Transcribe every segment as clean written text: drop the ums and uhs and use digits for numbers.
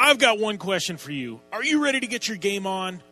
I've got one question for you. Are you ready to get your game on?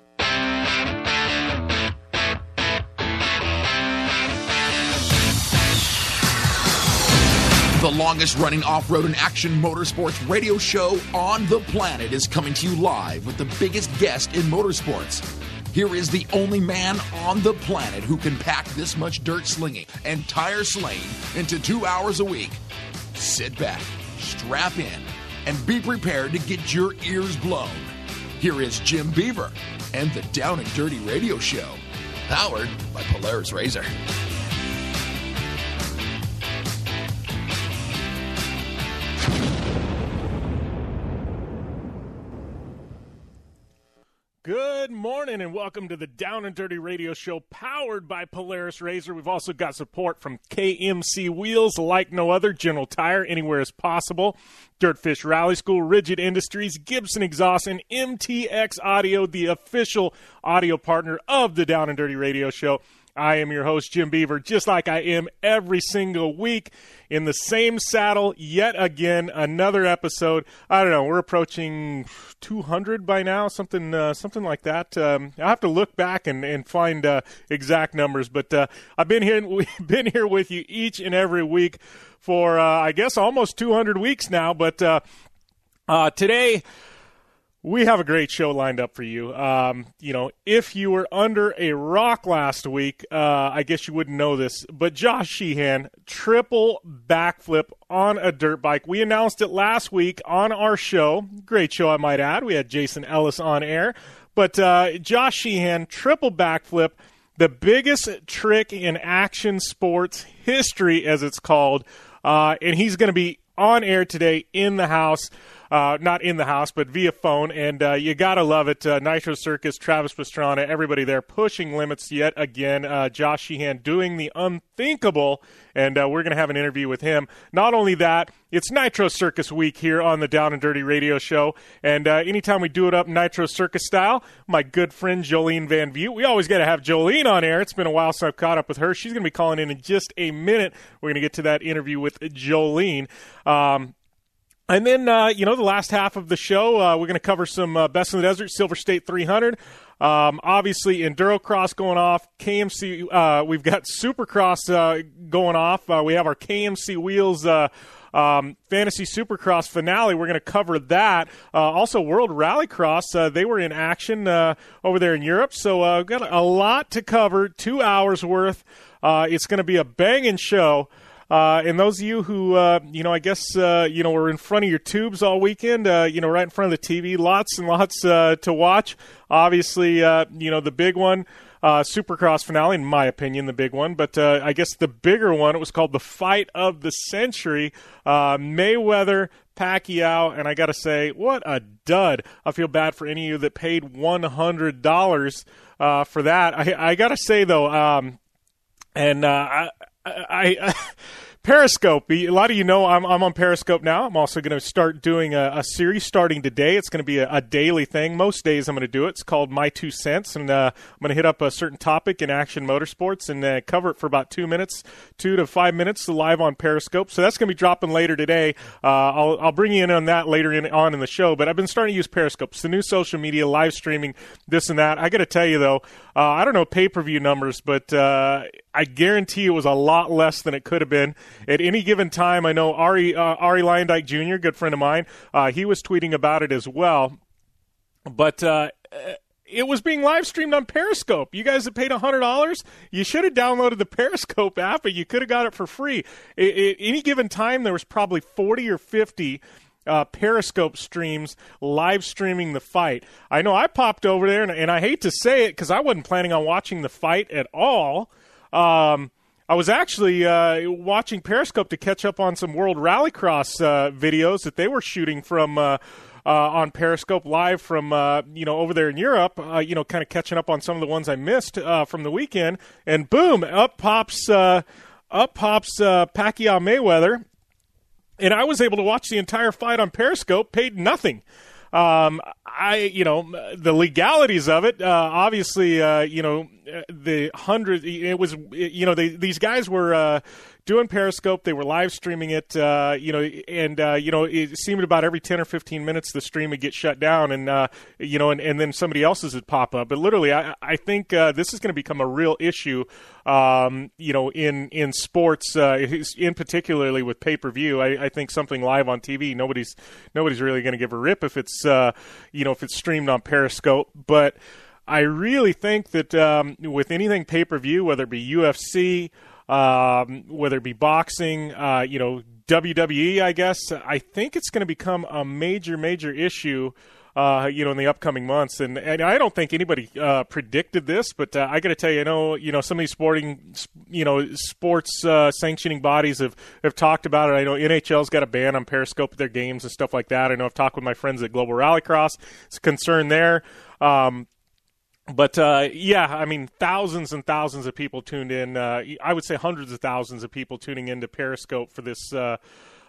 The longest-running off-road and action motorsports radio show on the planet is coming to you live with the biggest guest in motorsports. Here is the only man on the planet who can pack this much dirt slinging and tire slaying into 2 hours a week. Sit back, strap in, and be prepared to get your ears blown. Here is Jim Beaver and the Down and Dirty Radio Show, powered by Polaris Razor. Good morning and welcome to the Down and Dirty Radio Show powered by Polaris Razor. We've also got support from KMC Wheels, like no other, General Tire, anywhere as possible, Dirtfish Rally School, Rigid Industries, Gibson Exhaust, and MTX Audio, the official audio partner of the Down and Dirty Radio Show. I am your host, Jim Beaver, just like I am every single week in the same saddle yet again, another episode. I don't know, we're approaching 200 by now, something like that. I'll have to look back and find exact numbers, but we've been here with you each and every week for, I guess, almost 200 weeks now, but today we have a great show lined up for you. If you were under a rock last week, I guess you wouldn't know this, but Josh Sheehan, triple backflip on a dirt bike. We announced it last week on our show. Great show, I might add. We had Jason Ellis on air. But Josh Sheehan, triple backflip, the biggest trick in action sports history, as it's called. And he's going to be on air today in the house. Not in the house, but via phone, and you gotta love it. Nitro Circus, Travis Pastrana, everybody there pushing limits yet again. Josh Sheehan doing the unthinkable, and we're going to have an interview with him. Not only that, it's Nitro Circus week here on the Down and Dirty Radio Show, and anytime we do it up Nitro Circus style, my good friend Jolene Van View, we always got to have Jolene on air. It's been a while since I've caught up with her. She's going to be calling in just a minute. We're going to get to that interview with Jolene. And then, the last half of the show, we're going to cover some Best in the Desert, Silver State 300. Obviously, Endurocross going off. KMC, we've got Supercross going off. We have our KMC Wheels Fantasy Supercross finale. We're going to cover that. Also, World Rallycross, they were in action over there in Europe. So we've got a lot to cover, 2 hours worth. It's going to be a banging show. And those of you who, were in front of your tubes all weekend, right in front of the TV, lots and lots to watch. Obviously, the big one, Supercross finale, in my opinion, the big one. But I guess the bigger one, it was called the Fight of the Century, Mayweather, Pacquiao, and I got to say, what a dud. I feel bad for any of you that paid $100 for that. I got to say, though, I Periscope. A lot of you know I'm on Periscope now. I'm also going to start doing a series starting today. It's going to be a daily thing. Most days I'm going to do it. It's called My 2 Cents, and I'm going to hit up a certain topic in action motorsports and cover it for about 2 to 5 minutes live on Periscope. So that's going to be dropping later today. I'll bring you in on that later on in the show, but I've been starting to use Periscope. It's the new social media, live streaming, this and that. I got to tell you, though, I don't know pay-per-view numbers, but I guarantee it was a lot less than it could have been. At any given time, I know Ari Lyondike Jr., good friend of mine, he was tweeting about it as well. But it was being live streamed on Periscope. You guys that paid $100, you should have downloaded the Periscope app, and you could have got it for free. At any given time, there was probably 40 or 50 Periscope streams live streaming the fight. I know I popped over there, and I hate to say it because I wasn't planning on watching the fight at all. I was actually watching Periscope to catch up on some World Rallycross videos that they were shooting from on Periscope live from over there in Europe. Kind of catching up on some of the ones I missed from the weekend. And boom, up pops Pacquiao Mayweather. And I was able to watch the entire fight on Periscope, paid nothing. The legalities of it, obviously, the hundred, it was, these guys were doing Periscope. They were live streaming it, it seemed about every 10 or 15 minutes the stream would get shut down, and then somebody else's would pop up. But literally, I think this is going to become a real issue, in sports, in particularly with pay-per-view. I think something live on TV, nobody's really going to give a rip if it's streamed on Periscope. But I really think that with anything pay-per-view, whether it be UFC, whether it be boxing, WWE, I guess, I think it's going to become a major ix in the upcoming months. And I don't think anybody predicted this, but I got to tell you, some of these sports sanctioning bodies have talked about it. I know NHL's got a ban on Periscope at their games and stuff like that. I know I've talked with my friends at Global Rallycross. It's a concern there. But thousands and thousands of people tuned in. I would say hundreds of thousands of people tuning into Periscope for this, for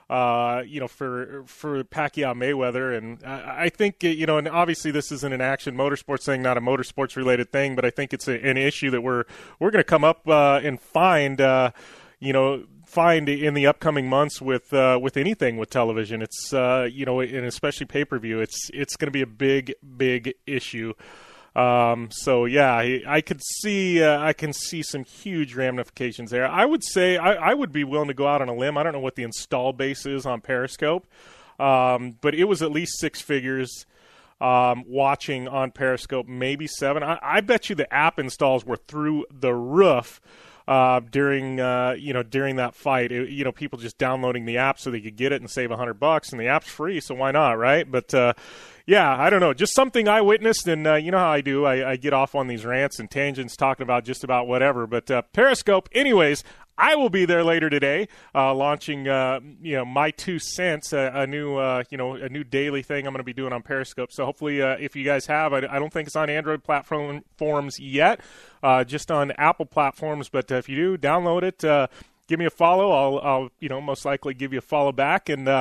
Pacquiao Mayweather. And I think, and obviously this isn't an Action Motorsports thing, not a motorsports related thing, but I think it's an issue that we're going to come up and find in the upcoming months with anything with television. It's, and especially pay-per-view, it's going to be a big issue. I can see some huge ramifications there. I would say I would be willing to go out on a limb. I don't know what the install base is on Periscope, but it was at least six figures watching on Periscope, maybe seven. I bet you the app installs were through the roof during that fight. People just downloading the app so they could get it and save $100, and the app's free, so why not, right? But I don't know. Just something I witnessed, and you know how I do. I get off on these rants and tangents talking about just about whatever. But Periscope, anyways, I will be there later today, launching my 2 cents, a new daily thing I'm going to be doing on Periscope. So hopefully, if you guys have, I don't think it's on Android platforms yet, just on Apple platforms. But if you do, download it. Give me a follow. I'll most likely give you a follow back, and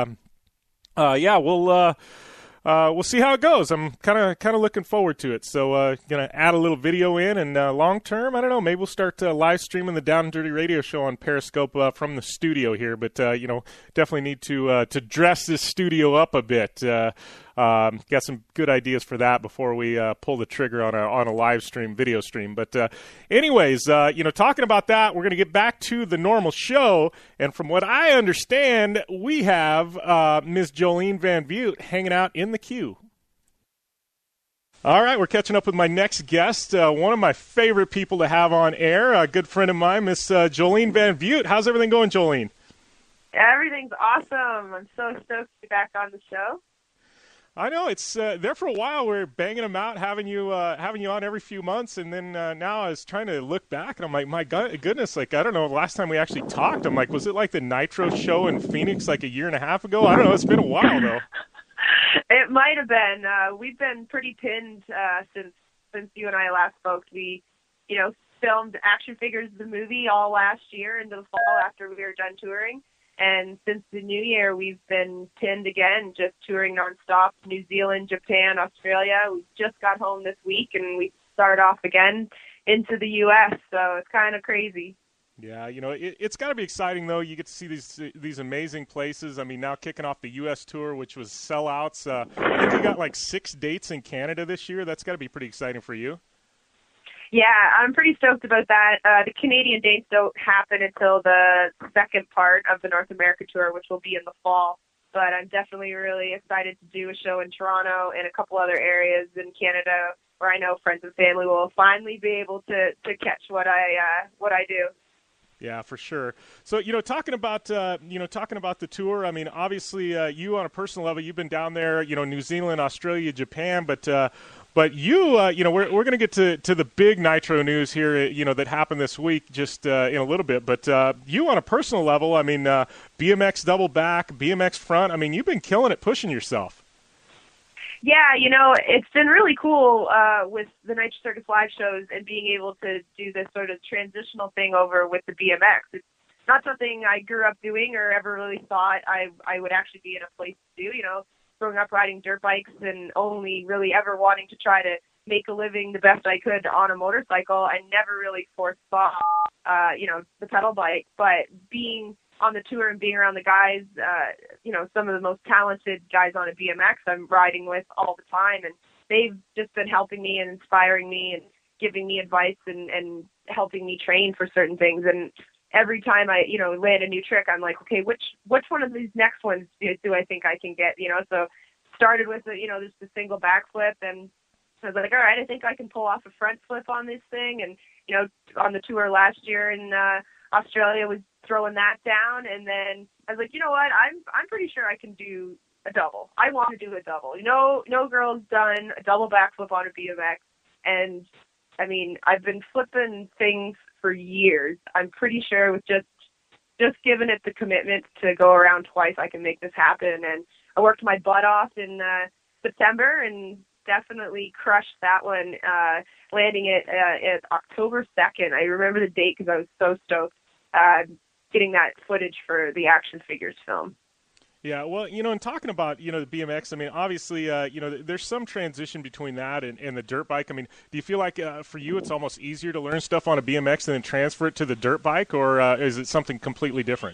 we'll see how it goes. I'm kind of looking forward to it. So gonna add a little video in, and long term, I don't know. Maybe we'll start live streaming the Down and Dirty Radio Show on Periscope from the studio here. But definitely need to dress this studio up a bit. Got some good ideas for that before we pull the trigger on a live stream, video stream. But anyways, talking about that, we're going to get back to the normal show. And from what I understand, we have Ms. Jolene Van Butte hanging out in the queue. All right, we're catching up with my next guest, one of my favorite people to have on air, a good friend of mine, Miss Jolene Van Butte. How's everything going, Jolene? Everything's awesome. I'm so stoked to be back on the show. I know it's there for a while. We're banging them out, having you on every few months, and then now I was trying to look back, and I'm like, my goodness, like I don't know. The last time we actually talked, I'm like, was it like the Nitro show in Phoenix like a year and a half ago? I don't know. It's been a while though. It might have been. We've been pretty pinned since you and I last spoke. We, filmed Action Figures the movie all last year into the fall after we were done touring. And since the new year, we've been pinned again, just touring nonstop, New Zealand, Japan, Australia. We just got home this week, and we start off again into the U.S., so it's kind of crazy. Yeah, it's got to be exciting, though. You get to see these amazing places. I mean, now kicking off the U.S. tour, which was sellouts. I think you got like 6 dates in Canada this year. That's got to be pretty exciting for you. Yeah, I'm pretty stoked about that. The Canadian dates don't happen until the second part of the North America tour, which will be in the fall. But I'm definitely really excited to do a show in Toronto and a couple other areas in Canada where I know friends and family will finally be able to catch what I do. Yeah, for sure. So, talking about the tour, I mean, obviously you on a personal level, you've been down there, New Zealand, Australia, Japan, but you, we're going to get to the big Nitro news here, that happened this week just in a little bit. But you on a personal level, I mean, BMX double back, BMX front, I mean, you've been killing it, pushing yourself. Yeah, it's been really cool with the Nitro Circus live shows and being able to do this sort of transitional thing over with the BMX. It's not something I grew up doing or ever really thought I would actually be in a place to do, growing up riding dirt bikes and only really ever wanting to try to, make a living the best I could on a motorcycle. I never really foresaw, the pedal bike, but being on the tour and being around the guys, some of the most talented guys on a BMX I'm riding with all the time, and they've just been helping me and inspiring me and giving me advice and helping me train for certain things. And every time I, land a new trick, I'm like, okay, which one of these next ones do I think I can get, So started with, just a single backflip, and I was like, all right, I think I can pull off a front flip on this thing. And, on the tour last year in Australia was throwing that down. And then I was like, you know what, I'm pretty sure I can do a double. I want to do a double. No girl's done a double backflip on a BMX. And I mean, I've been flipping things for years. I'm pretty sure with just giving it the commitment to go around twice, I can make this happen. And I worked my butt off in September and definitely crushed that one, landing it at October 2nd. I remember the date because I was so stoked getting that footage for the action figures film. Yeah, well, and talking about, the BMX, I mean, obviously, there's some transition between that and the dirt bike. I mean, do you feel like for you it's almost easier to learn stuff on a BMX and then transfer it to the dirt bike, or is it something completely different?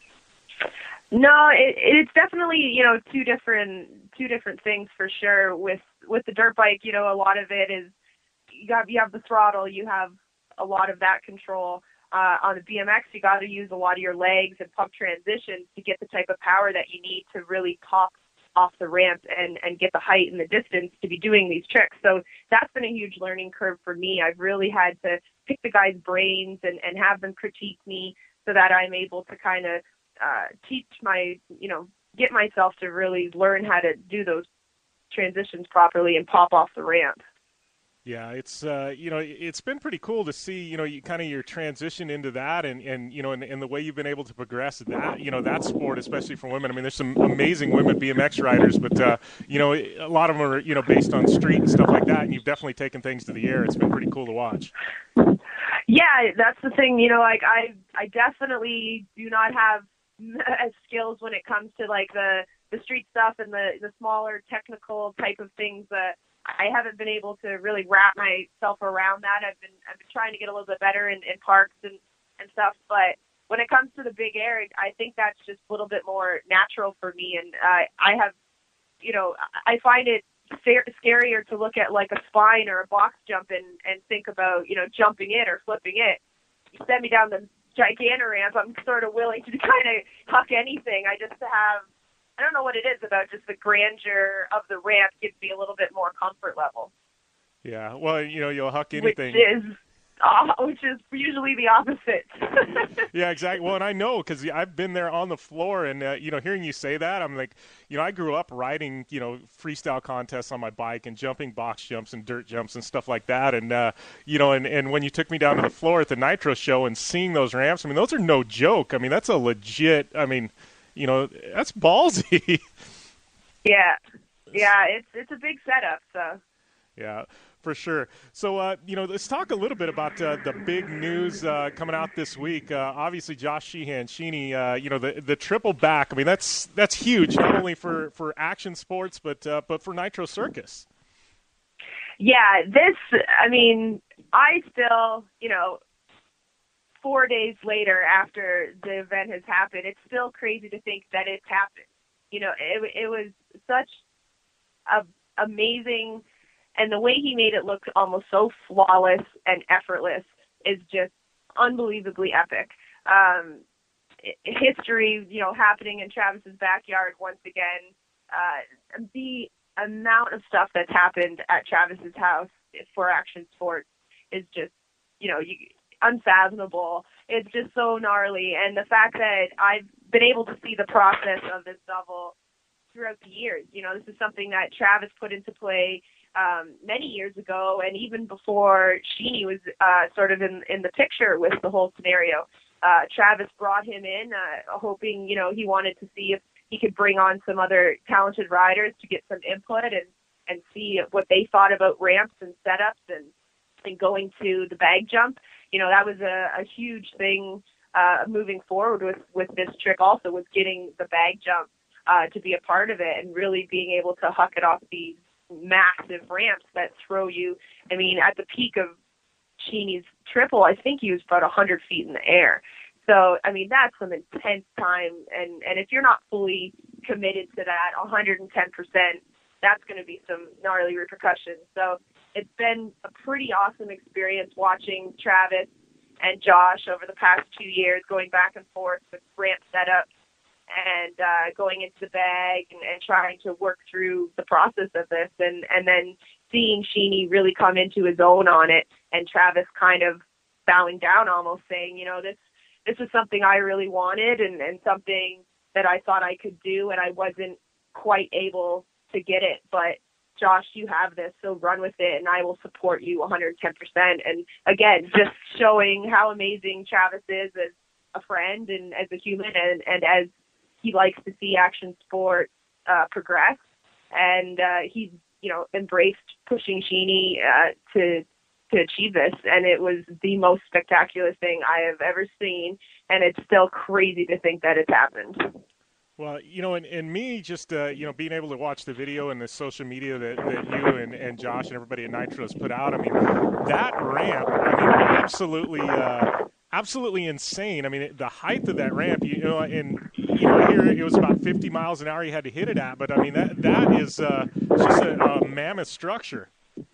No, it's definitely, two different things for sure. With the dirt bike, a lot of it is you have the throttle, you have a lot of that control. On the BMX, you got to use a lot of your legs and pump transitions to get the type of power that you need to really pop off the ramp and get the height and the distance to be doing these tricks. So that's been a huge learning curve for me. I've really had to pick the guys' brains and have them critique me so that I'm able to kind of teach get myself to really learn how to do those transitions properly and pop off the ramp. Yeah, it's it's been pretty cool to see your transition into that and the way you've been able to progress that that sport, especially for women. I mean, there's some amazing women BMX riders, but a lot of them are based on street and stuff like that. And you've definitely taken things to the air. It's been pretty cool to watch. Yeah, that's the thing. I definitely do not have skills when it comes to like the street stuff and the smaller technical type of things that. I haven't been able to really wrap myself around that. I've been trying to get a little bit better in parks and stuff, but when it comes to the big air, I think that's just a little bit more natural for me. And I have, I find it scarier to look at like a spine or a box jump and think about, jumping it or flipping it. You send me down the gigantic ramp, I'm sort of willing to kind of huck anything. I don't know what it is about just the grandeur of the ramp gives me a little bit more comfort level. Yeah, well, you'll huck anything. Which is usually the opposite. Yeah, exactly. Well, and I know because I've been there on the floor, and hearing you say that, I'm like, I grew up riding, freestyle contests on my bike and jumping box jumps and dirt jumps and stuff like that, and and when you took me down to the floor at the Nitro show and seeing those ramps, I mean, those are no joke. I mean, that's a legit. I mean. That's ballsy. Yeah, it's a big setup. So. Yeah, for sure. So, let's talk a little bit about the big news coming out this week. Obviously, Josh Sheehan, Sheeny, the triple back. I mean, that's huge, not only for action sports, but for Nitro Circus. Yeah, I still, 4 days later after the event has happened, it's still crazy to think that it's happened. It was such amazing, and the way he made it look almost so flawless and effortless is just unbelievably epic. History, happening in Travis's backyard once again. The amount of stuff that's happened at Travis's house for action sports is just, unfathomable. It's just so gnarly. And the fact that I've been able to see the process of this novel throughout the years, this is something that Travis put into play many years ago, and even before Sheeny was sort of in the picture with the whole scenario. Travis brought him in, hoping, he wanted to see if he could bring on some other talented riders to get some input and see what they thought about ramps and setups and going to the bag jump. That was a huge thing moving forward with this trick also, was getting the bag jump to be a part of it and really being able to huck it off these massive ramps that throw you. I mean, at the peak of Sheeney's triple, I think he was about 100 feet in the air. So, I mean, that's some intense time. And if you're not fully committed to that 110%, that's going to be some gnarly repercussions. So it's been a pretty awesome experience watching Travis and Josh over the past 2 years, going back and forth with ramp setups and going into the bag and trying to work through the process of this. And then seeing Sheeny really come into his own on it, and Travis kind of bowing down, almost saying, you know, this is something I really wanted and something that I thought I could do, and I wasn't quite able to get it. But Josh, you have this, so run with it, and I will support you 110%. And again, just showing how amazing Travis is as a friend and as a human, and as he likes to see action sport progress. And he's, you know, embraced pushing Sheeny to achieve this, and it was the most spectacular thing I have ever seen, and it's still crazy to think that it's happened. Well, you know, and me just, you know, being able to watch the video and the social media that you and Josh and everybody at Nitro has put out, I mean, that ramp, I mean, absolutely insane. I mean, the height of that ramp, you know, and, you know, here it was about 50 miles an hour you had to hit it at, but, I mean, that is just a mammoth structure.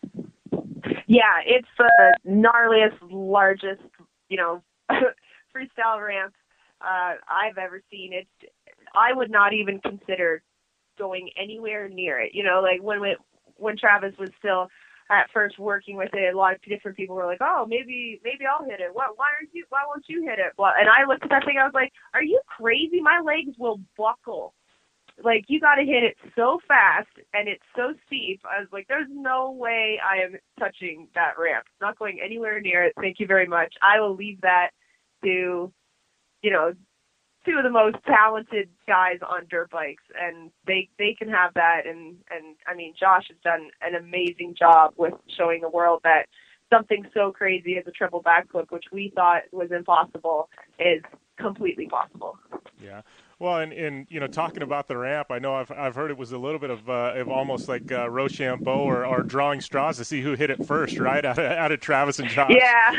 Yeah, it's the gnarliest, largest, you know, freestyle ramp I've ever seen. I would not even consider going anywhere near it. You know, like when Travis was still at first working with it, a lot of different people were like, "Oh, maybe I'll hit it. Why won't you hit it?" Well, and I looked at that thing, I was like, "Are you crazy? My legs will buckle. Like, you got to hit it so fast, and it's so steep." I was like, "There's no way I am touching that ramp. Not going anywhere near it. Thank you very much. I will leave that to, you know, two of the most talented guys on dirt bikes, and they can have that." And I mean, Josh has done an amazing job with showing the world that something so crazy as a triple backflip, which we thought was impossible, is completely possible. Yeah. Well, and you know, talking about the ramp, I know I've heard it was a little bit of almost like Rochambeau or drawing straws to see who hit it first, right? Out of Travis and Josh. Yeah.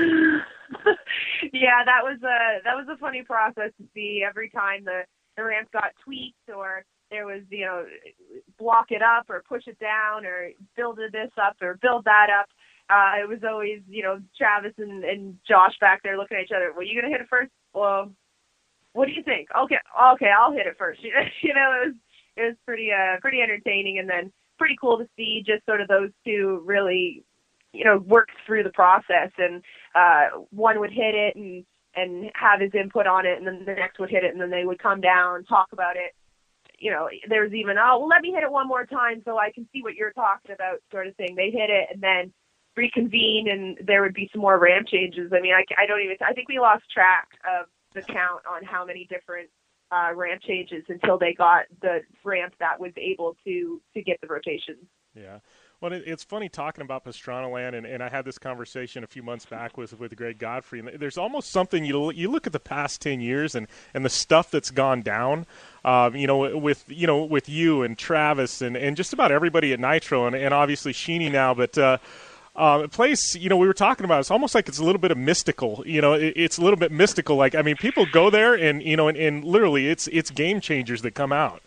Yeah, that was a funny process to see every time the ramp got tweaked, or there was, you know, block it up or push it down or build this up or build that up. It was always, you know, Travis and Josh back there looking at each other. Well, you gonna hit it first? Well, what do you think? Okay, I'll hit it first. You know, it was pretty entertaining, and then pretty cool to see just sort of those two really, you know, work through the process. And one would hit it and have his input on it, and then the next would hit it, and then they would come down, talk about it. You know, there was even, "Oh, well, let me hit it one more time so I can see what you're talking about," sort of thing. They'd hit it and then reconvene, and there would be some more ramp changes. I mean, I think we lost track of the count on how many different ramp changes until they got the ramp that was able to get the rotations. Yeah. Well, it's funny talking about Pastrana Land, and I had this conversation a few months back with Greg Godfrey, and there's almost something, you look at the past 10 years and the stuff that's gone down, you know, with you and Travis and just about everybody at Nitro, and obviously Sheeny now, but a place, you know, we were talking about, it's almost like it's a little bit of mystical, you know, it's a little bit mystical. Like, I mean, people go there and, you know, and literally it's game changers that come out.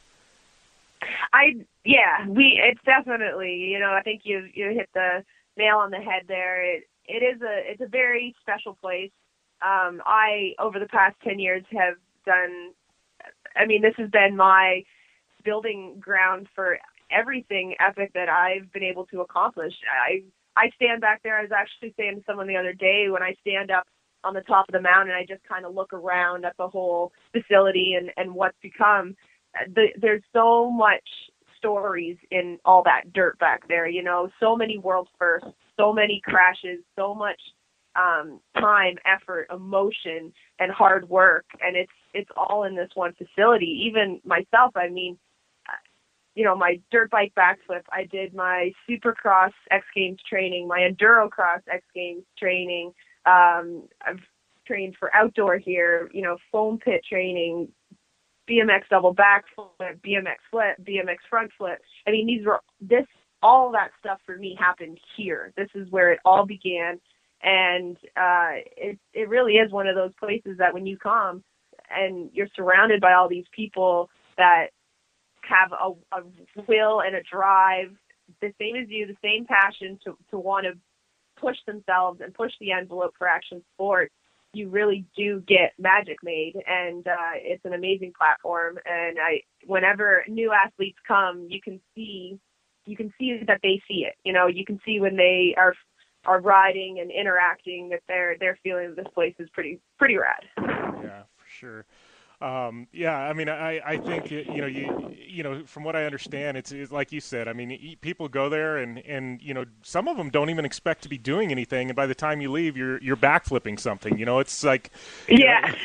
It's definitely, you know, I think you hit the nail on the head there. It's a very special place. I, over the past 10 years, have done, I mean, this has been my building ground for everything epic that I've been able to accomplish. I stand back there. I was actually saying to someone the other day, when I stand up on the top of the mountain, I just kind of look around at the whole facility and what's become. There's so much stories in all that dirt back there, you know, so many world firsts, so many crashes, so much time, effort, emotion, and hard work, and it's all in this one facility. Even myself, I mean, you know, my dirt bike backflip, I did my Supercross X Games training, my Endurocross X Games training. I've trained for outdoor here, you know, foam pit training, BMX double backflip, BMX flip, BMX front flip. I mean, this all that stuff for me happened here. This is where it all began. And it really is one of those places that when you come and you're surrounded by all these people that have a will and a drive, the same as you, the same passion to want to push themselves and push the envelope for action sports, you really do get magic made. And it's an amazing platform. And whenever new athletes come, you can see that they see it. You can see when they are riding and interacting that they're feeling this place is pretty rad. Yeah, for sure. I mean, I think from what I understand, it's like you said. I mean, people go there and some of them don't even expect to be doing anything, and by the time you leave, you're backflipping something. It's like yeah.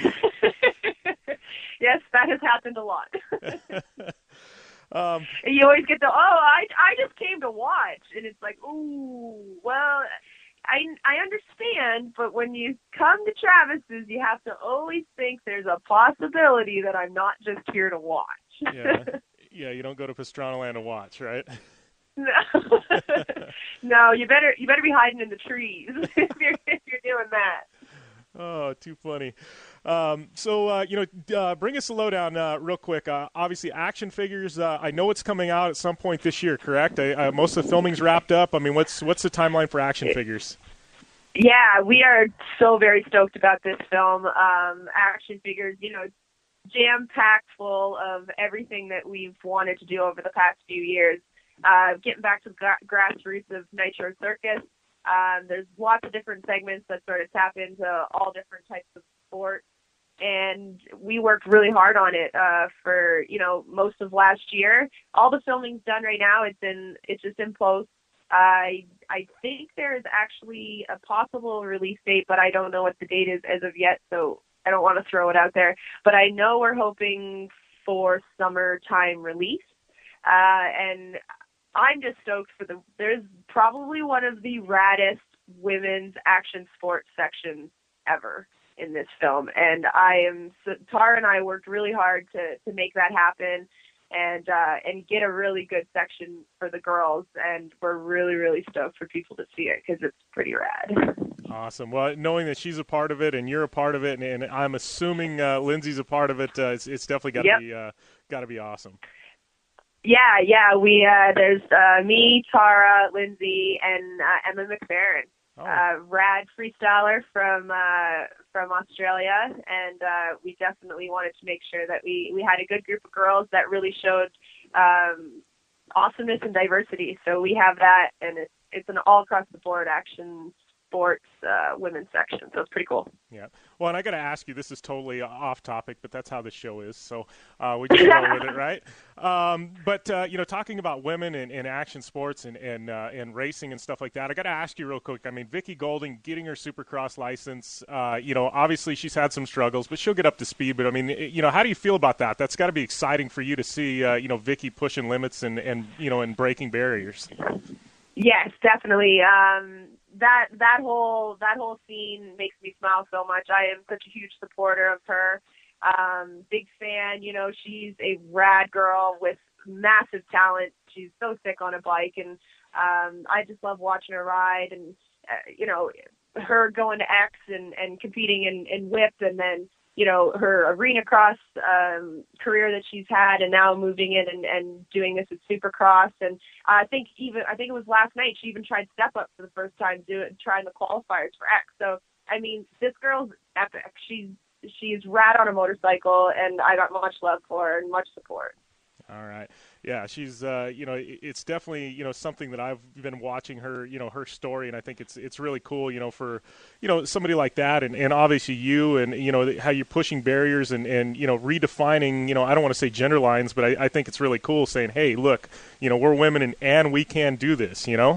Yes, that has happened a lot. You always get I just came to watch, and it's like, ooh, well, I understand, but when you come to Travis's, you have to always think there's a possibility that I'm not just here to watch. Yeah, you don't go to Pastrana Land to watch, right? No, no, you better be hiding in the trees if you're doing that. Oh, too funny. Bring us a lowdown real quick. Obviously, action figures. I know it's coming out at some point this year, correct? Most of the filming's wrapped up. I mean, what's the timeline for action figures? Yeah, we are so very stoked about this film. Action figures, jam-packed full of everything that we've wanted to do over the past few years. Getting back to the grassroots of Nitro Circus. There's lots of different segments that sort of tap into all different types of sports, and we worked really hard on it for most of last year. All the filming's done right now. It's just in post. I think there is actually a possible release date, but I don't know what the date is as of yet, so I don't want to throw it out there. But I know we're hoping for summertime release, and I'm just stoked there's probably one of the raddest women's action sports sections ever in this film. And Tara and I worked really hard to make that happen and get a really good section for the girls. And we're really, really stoked for people to see it because it's pretty rad. Awesome. Well, knowing that she's a part of it and you're a part of it, and I'm assuming Lindsay's a part of it, it's definitely got to be awesome. Yeah. We there's me, Tara, Lindsay, and Emma McFerrin, rad freestyler from Australia, and we definitely wanted to make sure that we had a good group of girls that really showed awesomeness and diversity. So we have that, and it's an all across the board action sports women's section, so it's pretty cool. Yeah. Well, and I got to ask you, this is totally off topic, but that's how the show is, so we just roll with it, right? But talking about women in action sports and racing and stuff like that, I got to ask you real quick. I mean, Vicky Golding getting her Supercross license, obviously she's had some struggles, but she'll get up to speed. But I mean, how do you feel about that? That's got to be exciting for you to see, Vicky pushing limits and breaking barriers. Yes, definitely. That whole scene makes me smile so much. I am such a huge supporter of her. Big fan. She's a rad girl with massive talent. She's so sick on a bike, and I just love watching her ride. And her going to X and competing in whip, and then her arena cross career that she's had, and now moving in and doing this with Supercross. And I think it was last night she even tried step up for the first time, trying the qualifiers for X. So I mean, this girl's epic. She's rad on a motorcycle, and I got much love for her and much support. All right. Yeah, she's, it's definitely, something that I've been watching her, her story, and I think it's really cool, for, somebody like that, and obviously you, and, how you're pushing barriers and redefining, I don't want to say gender lines, but I think it's really cool saying, hey, look, we're women and we can do this, Yeah,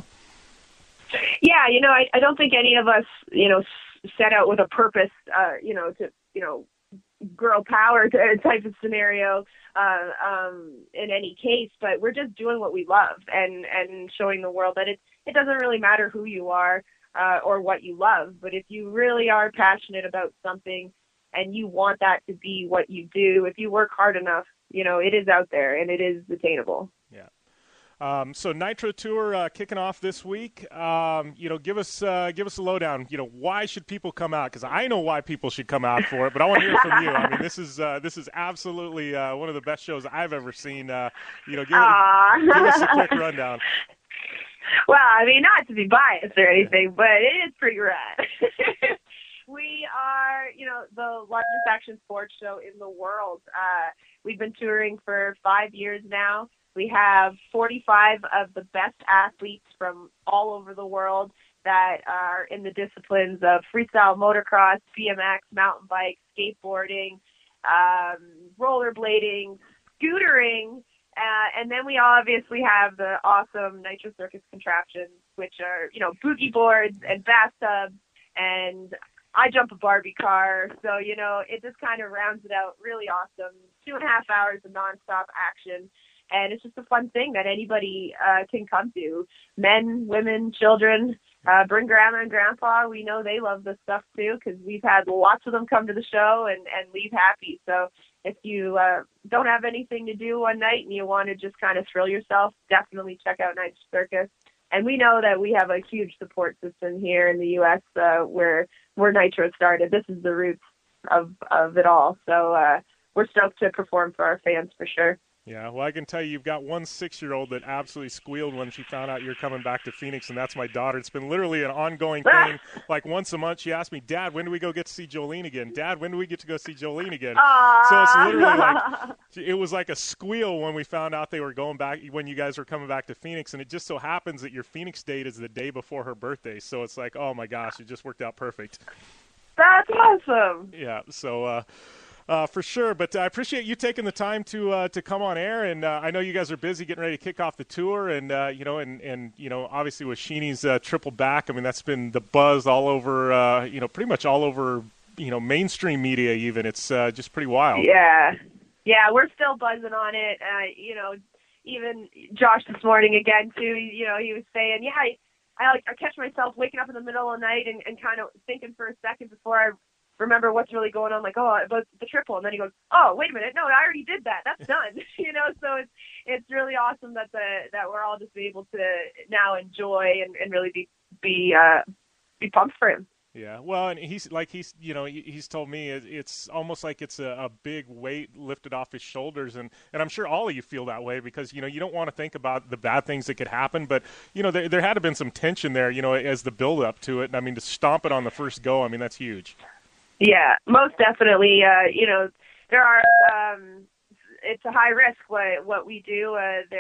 I don't think any of us, set out with a purpose, to, girl power type of scenario in any case, but we're just doing what we love and showing the world that it doesn't really matter who you are or what you love, but if you really are passionate about something and you want that to be what you do, if you work hard enough, it is out there and it is attainable. Yeah. So Nitro Tour kicking off this week. Give us a lowdown. Why should people come out? Because I know why people should come out for it, but I want to hear from you. I mean, this is absolutely one of the best shows I've ever seen. Give us a quick rundown. Well, I mean, not to be biased or anything, but it is pretty rad. We are, the largest action sports show in the world. We've been touring for 5 years now. We have 45 of the best athletes from all over the world that are in the disciplines of freestyle motocross, BMX, mountain bike, skateboarding, rollerblading, scootering, and then we obviously have the awesome Nitro Circus contraptions, which are, boogie boards and bathtubs, and I jump a Barbie car. So, it just kind of rounds it out really awesome. 2.5 hours of nonstop action. And it's just a fun thing that anybody can come to. Men, women, children, bring grandma and grandpa. We know they love this stuff too, because we've had lots of them come to the show and leave happy. So if you don't have anything to do one night and you want to just kind of thrill yourself, definitely check out Nitro Circus. And we know that we have a huge support system here in the U.S. Where Nitro started. This is the roots of it all. So we're stoked to perform for our fans for sure. Yeah, well, I can tell you've got one 6-year-old that absolutely squealed when she found out you're coming back to Phoenix, and that's my daughter. It's been literally an ongoing thing. Like once a month, she asked me, Dad, when do we go get to see Jolene again? Dad, when do we get to go see Jolene again? Aww. So it's literally like, it was like a squeal when we found out they were going back, when you guys were coming back to Phoenix, and it just so happens that your Phoenix date is the day before her birthday. So it's like, oh my gosh, it just worked out perfect. That's awesome. Yeah, so for sure, but I appreciate you taking the time to come on air, and I know you guys are busy getting ready to kick off the tour, and obviously with Sheenie's triple back, I mean that's been the buzz all over, pretty much all over, mainstream media even. It's just pretty wild. Yeah, we're still buzzing on it. Even Josh this morning again too. He was saying, I catch myself waking up in the middle of the night and kind of thinking for a second before I remember what's really going on, like, about the triple, and then he goes, oh, wait a minute, no, I already did that, that's done. So it's really awesome that we're all just able to now enjoy and really be pumped for him. Yeah, well, and he's told me it's almost like it's a big weight lifted off his shoulders, and I'm sure all of you feel that way because you don't want to think about the bad things that could happen, but there had to have been some tension there, as the build up to it, and I mean to stomp it on the first go, I mean that's huge. Yeah, most definitely. There are. It's a high risk what we do.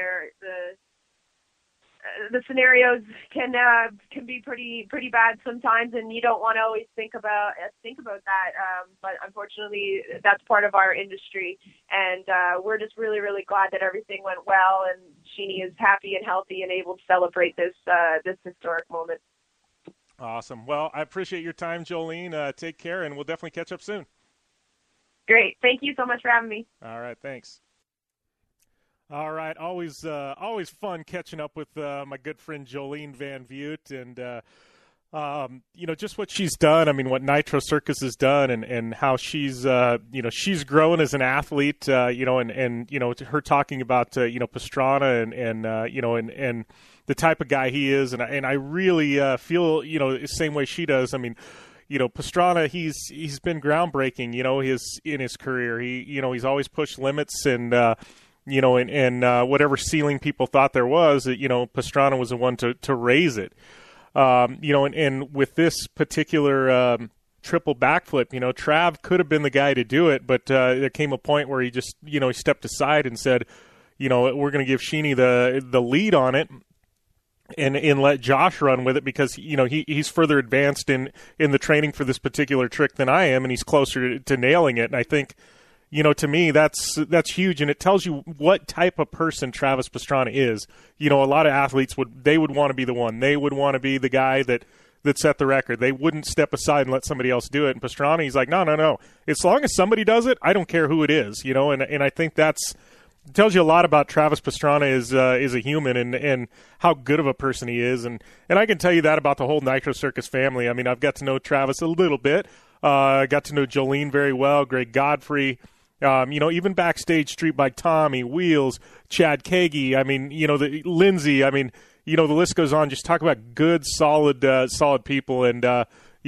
The scenarios can be pretty bad sometimes, and you don't want to always think about that. But unfortunately, that's part of our industry, and we're just really, really glad that everything went well, and Sheenie is happy and healthy and able to celebrate this historic moment. Awesome. Well, I appreciate your time, Jolene. Take care, and we'll definitely catch up soon. Great. Thank you so much for having me. All right. Thanks. All right. Always fun catching up with my good friend Jolene Van Vught, and just what she's done. I mean, what Nitro Circus has done, and how she's she's grown as an athlete. And her talking about Pastrana and the type of guy he is, and I really feel the same way she does. I mean, Pastrana, he's been groundbreaking. In his career, he's always pushed limits, and whatever ceiling people thought there was, Pastrana was the one to raise it. And with this particular triple backflip, Trav could have been the guy to do it, but there came a point where he just he stepped aside and said, we're going to give Sheenie the lead on it. And let Josh run with it because he's further advanced in the training for this particular trick than I am, and he's closer to nailing it. And I think, to me that's huge, and it tells you what type of person Travis Pastrana is. A lot of athletes would want to be the one. They would want to be the guy that set the record. They wouldn't step aside and let somebody else do it. And Pastrana, he's like, no. As long as somebody does it, I don't care who it is. And I think that's. It tells you a lot about Travis Pastrana is a human and how good of a person he is, and I can tell you that about the whole Nitro Circus family. I mean, I've got to know Travis a little bit, got to know Jolene very well, Greg Godfrey, Even Backstage Street by Tommy, Wheels, Chad Kagi, the Lindsay, the list goes on. Just talk about good, solid people. And, I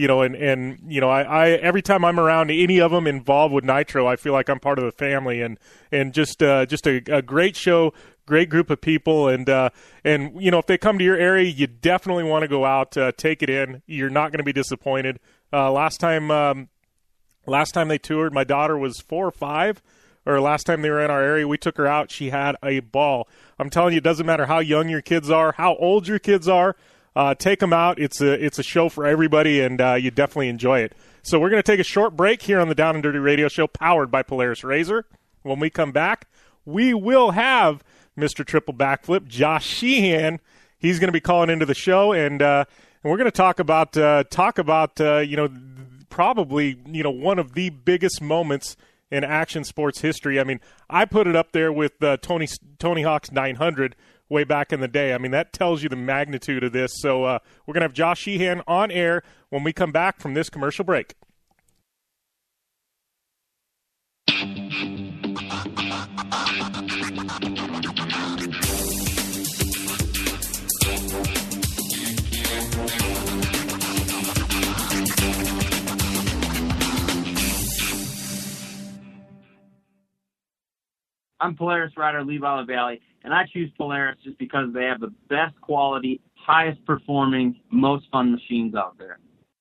every time I'm around any of them involved with Nitro, I feel like I'm part of the family, and just a great show, great group of people. And if they come to your area, you definitely want to go out, take it in. You're not going to be disappointed. Last time they toured, my daughter was 4 or 5, or last time they were in our area, we took her out. She had a ball. I'm telling you, it doesn't matter how young your kids are, how old your kids are. Take them out. It's a show for everybody, and you definitely enjoy it. So we're going to take a short break here on the Down and Dirty Radio Show, powered by Polaris RZR. When we come back, we will have Mr. Triple Backflip, Josh Sheehan. He's going to be calling into the show, and we're going to talk about probably one of the biggest moments in action sports history. I mean, I put it up there with Tony Hawk's 900 way back in the day. I mean, that tells you the magnitude of this. So we're going to have Josh Sheehan on air when we come back from this commercial break. I'm Polaris rider Levi LaValle, and I choose Polaris just because they have the best quality, highest performing, most fun machines out there.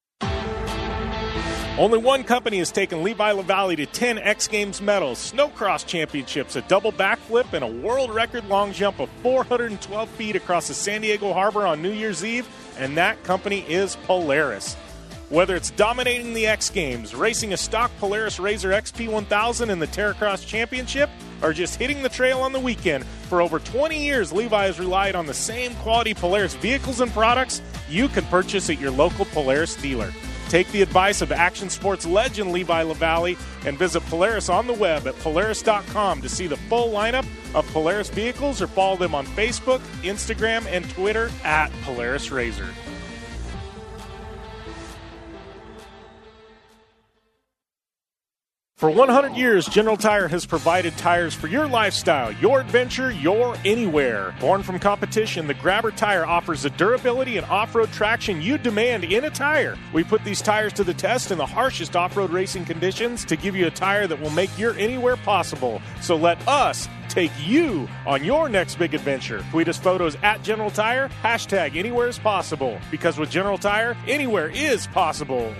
Only one company has taken Levi LaValle to 10 X Games medals, snowcross championships, a double backflip, and a world record long jump of 412 feet across the San Diego Harbor on New Year's Eve, and that company is Polaris. Whether it's dominating the X Games, racing a stock Polaris RZR XP1000 in the Terracross Championship, or just hitting the trail on the weekend, for over 20 years, Levi has relied on the same quality Polaris vehicles and products you can purchase at your local Polaris dealer. Take the advice of action sports legend Levi LaValle and visit Polaris on the web at Polaris.com to see the full lineup of Polaris vehicles, or follow them on Facebook, Instagram, and Twitter at Polaris RZR. For 100 years, General Tire has provided tires for your lifestyle, your adventure, your anywhere. Born from competition, the Grabber tire offers the durability and off-road traction you demand in a tire. We put these tires to the test in the harshest off-road racing conditions to give you a tire that will make your anywhere possible. So let us take you on your next big adventure. Tweet us photos at General Tire, hashtag anywhere is possible. Because with General Tire, anywhere is possible.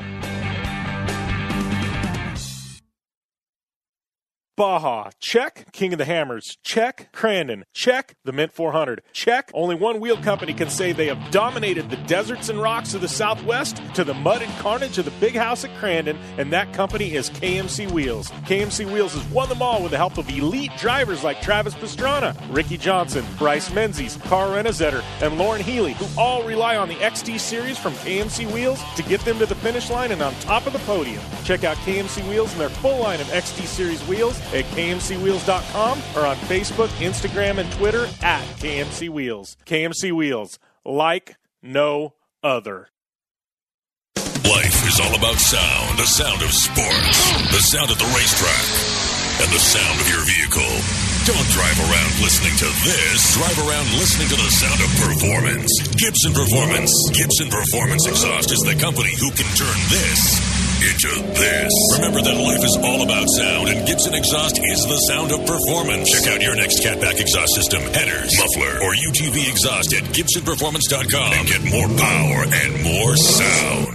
Baja, check. King of the Hammers, check. Crandon, check. The Mint 400, check. Only one wheel company can say they have dominated the deserts and rocks of the Southwest to the mud and carnage of the big house at Crandon, and that company is KMC Wheels. KMC Wheels has won them all with the help of elite drivers like Travis Pastrana, Ricky Johnson, Bryce Menzies, Carl Renazetter, and Lauren Healy, who all rely on the XT Series from KMC Wheels to get them to the finish line and on top of the podium. Check out KMC Wheels and their full line of XT Series wheels at KMCWheels.com or on Facebook, Instagram, and Twitter at KMC Wheels. KMC Wheels, like no other. Life is all about sound, the sound of sports, the sound of the racetrack, and the sound of your vehicle. Don't drive around listening to this. Drive around listening to the sound of performance. Gibson Performance. Gibson Performance Exhaust is the company who can turn this into this. Remember that life is all about sound, and Gibson Exhaust is the sound of performance. Check out your next catback exhaust system, headers, muffler, or UTV exhaust at GibsonPerformance.com and get more power and more sound.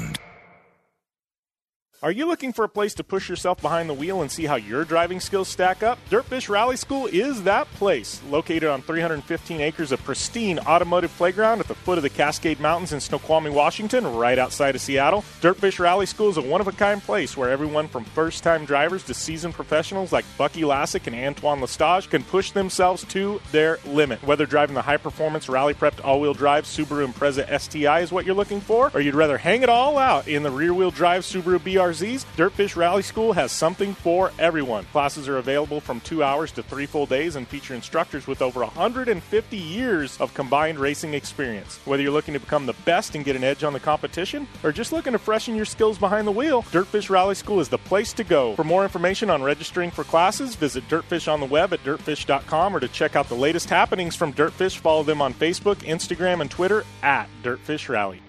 Are you looking for a place to push yourself behind the wheel and see how your driving skills stack up? Dirtfish Rally School is that place. Located on 315 acres of pristine automotive playground at the foot of the Cascade Mountains in Snoqualmie, Washington, right outside of Seattle, Dirtfish Rally School is a one-of-a-kind place where everyone from first-time drivers to seasoned professionals like Bucky Lassick and Antoine Lestage can push themselves to their limit. Whether driving the high-performance, rally-prepped all-wheel drive Subaru Impreza STI is what you're looking for, or you'd rather hang it all out in the rear-wheel drive Subaru BRZ RZs, Dirtfish Rally School has something for everyone. Classes are available from 2 hours to 3 full days and feature instructors with over 150 years of combined racing experience. Whether you're looking to become the best and get an edge on the competition, or just looking to freshen your skills behind the wheel, Dirtfish Rally School is the place to go. For more information on registering for classes, visit Dirtfish on the web at dirtfish.com, or to check out the latest happenings from Dirtfish, follow them on Facebook, Instagram, and Twitter at Dirtfish Rally.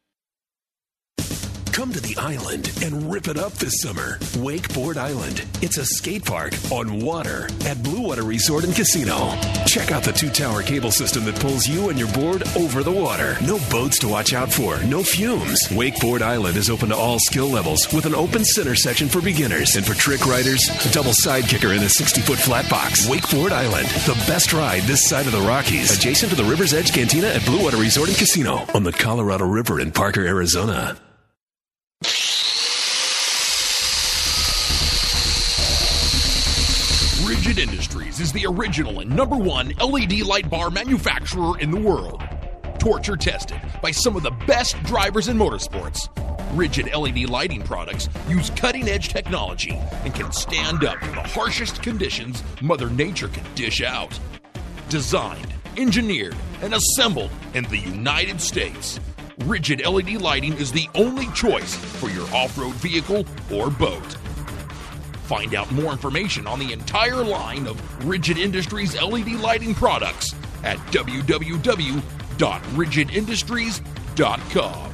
Come to the island and rip it up this summer. Wakeboard Island. It's a skate park on water at Blue Water Resort and Casino. Check out the 2-tower cable system that pulls you and your board over the water. No boats to watch out for, no fumes. Wakeboard Island is open to all skill levels with an open center section for beginners. And for trick riders, a double side kicker in a 60-foot flat box. Wakeboard Island, the best ride this side of the Rockies. Adjacent to the River's Edge Cantina at Blue Water Resort and Casino on the Colorado River in Parker, Arizona. Rigid Industries is the original and #1 LED light bar manufacturer in the world. Torture tested by some of the best drivers in motorsports. Rigid LED lighting products use cutting-edge technology and can stand up to the harshest conditions Mother Nature can dish out. Designed, engineered, and assembled in the United States, Rigid LED lighting is the only choice for your off-road vehicle or boat. Find out more information on the entire line of Rigid Industries LED lighting products at www.rigidindustries.com.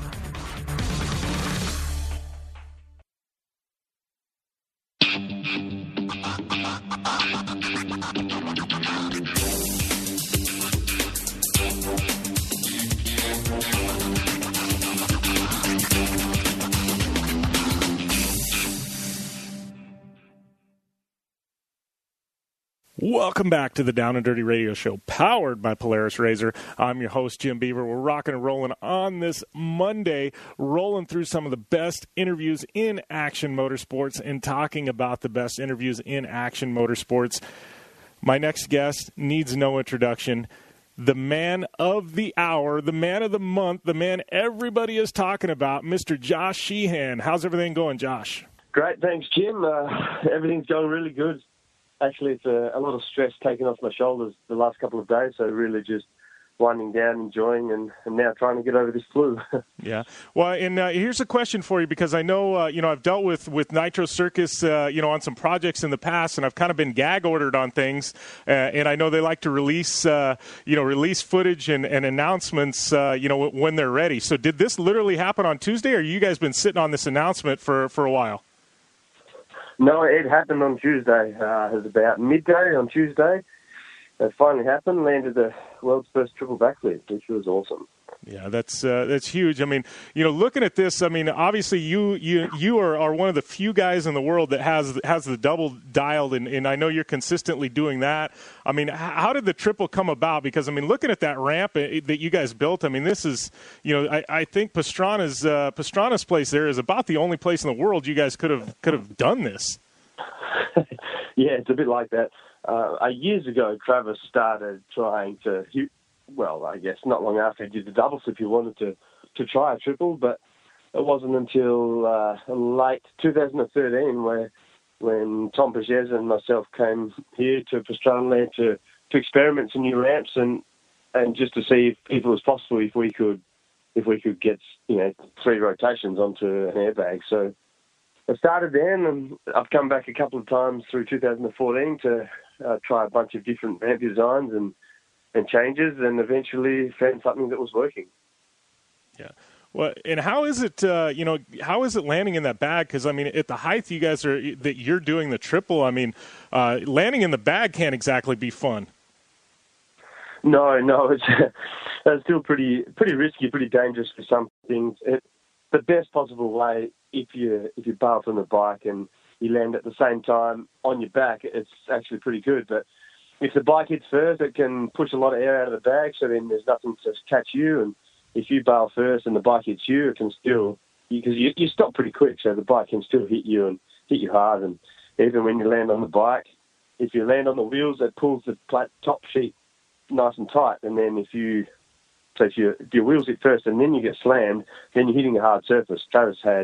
Welcome back to the Down and Dirty Radio Show, powered by Polaris Razor. I'm your host, Jim Beaver. We're rocking and rolling on this Monday, rolling through some of the best interviews in action motorsports and talking about the best interviews in action motorsports. My next guest needs no introduction. The man of the hour, the man of the month, the man everybody is talking about, Mr. Josh Sheehan. How's everything going, Josh? Great, thanks, Jim. Everything's going really good. Actually, it's a lot of stress taken off my shoulders the last couple of days, so really just winding down, enjoying, and now trying to get over this flu. Yeah. Well, and here's a question for you, because I know, I've dealt with Nitro Circus, on some projects in the past, and I've kind of been gag ordered on things, and I know they like to release, release footage and announcements, when they're ready. So did this literally happen on Tuesday, or you guys been sitting on this announcement for a while? No, it happened on Tuesday. It was about midday on Tuesday. It finally happened, landed the world's first triple backflip, which was awesome. Yeah, that's huge. I mean, looking at this, I mean, obviously you are one of the few guys in the world that has the double dialed, and I know you're consistently doing that. I mean, how did the triple come about? Because, I mean, looking at that ramp that you guys built, I mean, this is, I think Pastrana's place there is about the only place in the world you guys could have done this. Yeah, it's a bit like that. Years ago, Travis started trying to, I guess not long after he did the double flip, he wanted to try a triple, but it wasn't until late 2013 when Tom Pages and myself came here to Pastrana Land to experiment some new ramps and just to see if it was possible if we could get 3 rotations onto an airbag. So I started then, and I've come back a couple of times through 2014 to try a bunch of different ramp designs and changes, and eventually found something that was working. Yeah. Well, and how is it, how is it landing in that bag? Because, I mean, at the height that you're doing the triple, I mean, landing in the bag can't exactly be fun. No, it's still pretty risky, pretty dangerous for some things. The best possible way, if you bail from the bike and you land at the same time on your back, it's actually pretty good. But if the bike hits first, it can push a lot of air out of the bag, so then there's nothing to catch you. And if you bail first and the bike hits you, it can still, because you stop pretty quick, so the bike can still hit you and hit you hard. And even when you land on the bike, if you land on the wheels, it pulls the top sheet nice and tight. And then if your wheels hit first and then you get slammed, then you're hitting a hard surface. Travis had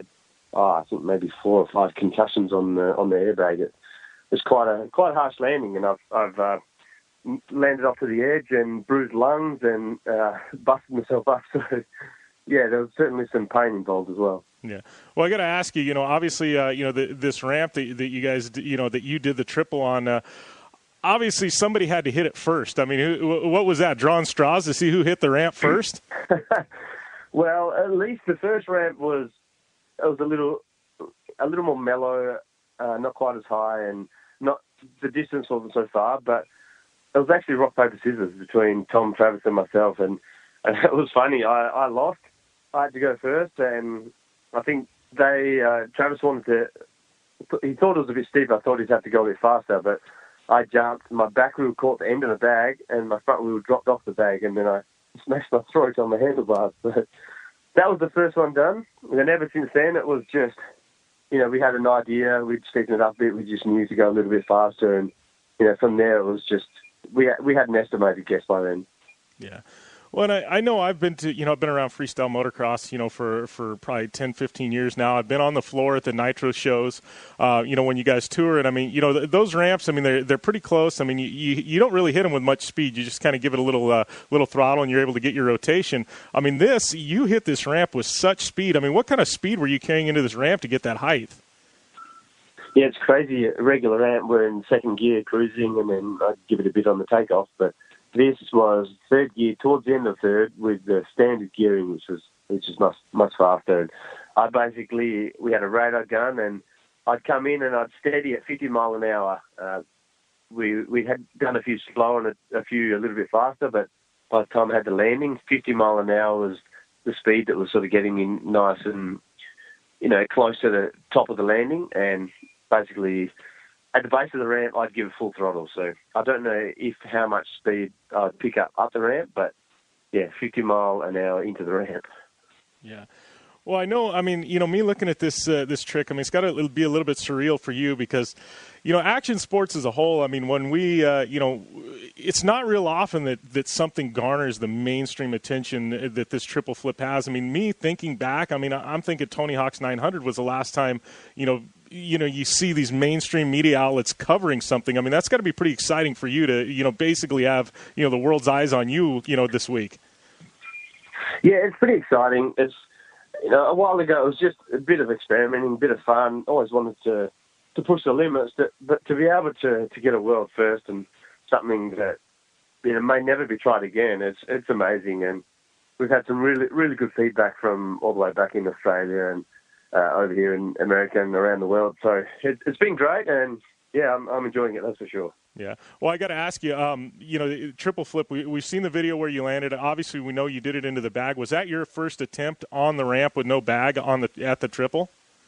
I think maybe 4 or 5 concussions on the airbag. It was quite a harsh landing, and I've landed off to the edge and bruised lungs and busted myself up. So, yeah, there was certainly some pain involved as well. Yeah. Well, I got to ask you, obviously, this ramp that you guys, that you did the triple on, obviously somebody had to hit it first. I mean, what was that, drawing straws to see who hit the ramp first? Well, at least the first ramp was a little more mellow, not quite as high, and the distance wasn't so far, but it was actually rock, paper, scissors between Tom, Travis, and myself, and it was funny. I lost. I had to go first, and I think Travis wanted to. He thought it was a bit steep. I thought he'd have to go a bit faster, but I jumped. My back wheel caught the end of the bag, and my front wheel dropped off the bag, and then I smashed my throat on the handlebars. So that was the first one done. And then ever since then, it was just, we had an idea. We'd steepen it up a bit. We just knew to go a little bit faster, and from there it was just. We had an estimated guess by then. Yeah. Well, and I know I've been to, I've been around freestyle motocross, for probably 10, 15 years now. I've been on the floor at the Nitro shows, when you guys tour. And, I mean, those ramps, I mean, they're pretty close. I mean, you don't really hit them with much speed. You just kind of give it a little throttle, and you're able to get your rotation. I mean, you hit this ramp with such speed. I mean, what kind of speed were you carrying into this ramp to get that height? Yeah, it's crazy. A regular ramp, we're in second gear cruising, and then I'd give it a bit on the takeoff. But this was third gear, towards the end of third, with the standard gearing, which is much faster. And we had a radar gun, and I'd come in and I'd steady at 50 mile an hour. We had done a few slow and a few a little bit faster, but by the time I had the landing, 50 mile an hour was the speed that was sort of getting me nice and, close to the top of the landing. And basically, at the base of the ramp, I'd give full throttle. So I don't know how much speed I'd pick up the ramp, but yeah, 50 mile an hour into the ramp. Yeah. Well, I know, I mean, me looking at this trick, I mean, it's got to be a little bit surreal for you because, action sports as a whole, I mean, when we, it's not real often that something garners the mainstream attention that this triple flip has. I mean, me thinking back, I mean, I'm thinking Tony Hawk's 900 was the last time, you see these mainstream media outlets covering something. I mean, that's got to be pretty exciting for you to, basically have, the world's eyes on you, this week. Yeah, it's pretty exciting. It's, a while ago, it was just a bit of experimenting, a bit of fun. Always wanted to push the limits, but to be able to get a world first and something that, may never be tried again, it's amazing. And we've had some really, really good feedback from all the way back in Australia and over here in America and around the world. So it's been great, and yeah, I'm enjoying it, that's for sure. Yeah. Well, I got to ask you, triple flip, we've seen the video where you landed. Obviously, we know you did it into the bag. Was that your first attempt on the ramp with no bag at the triple?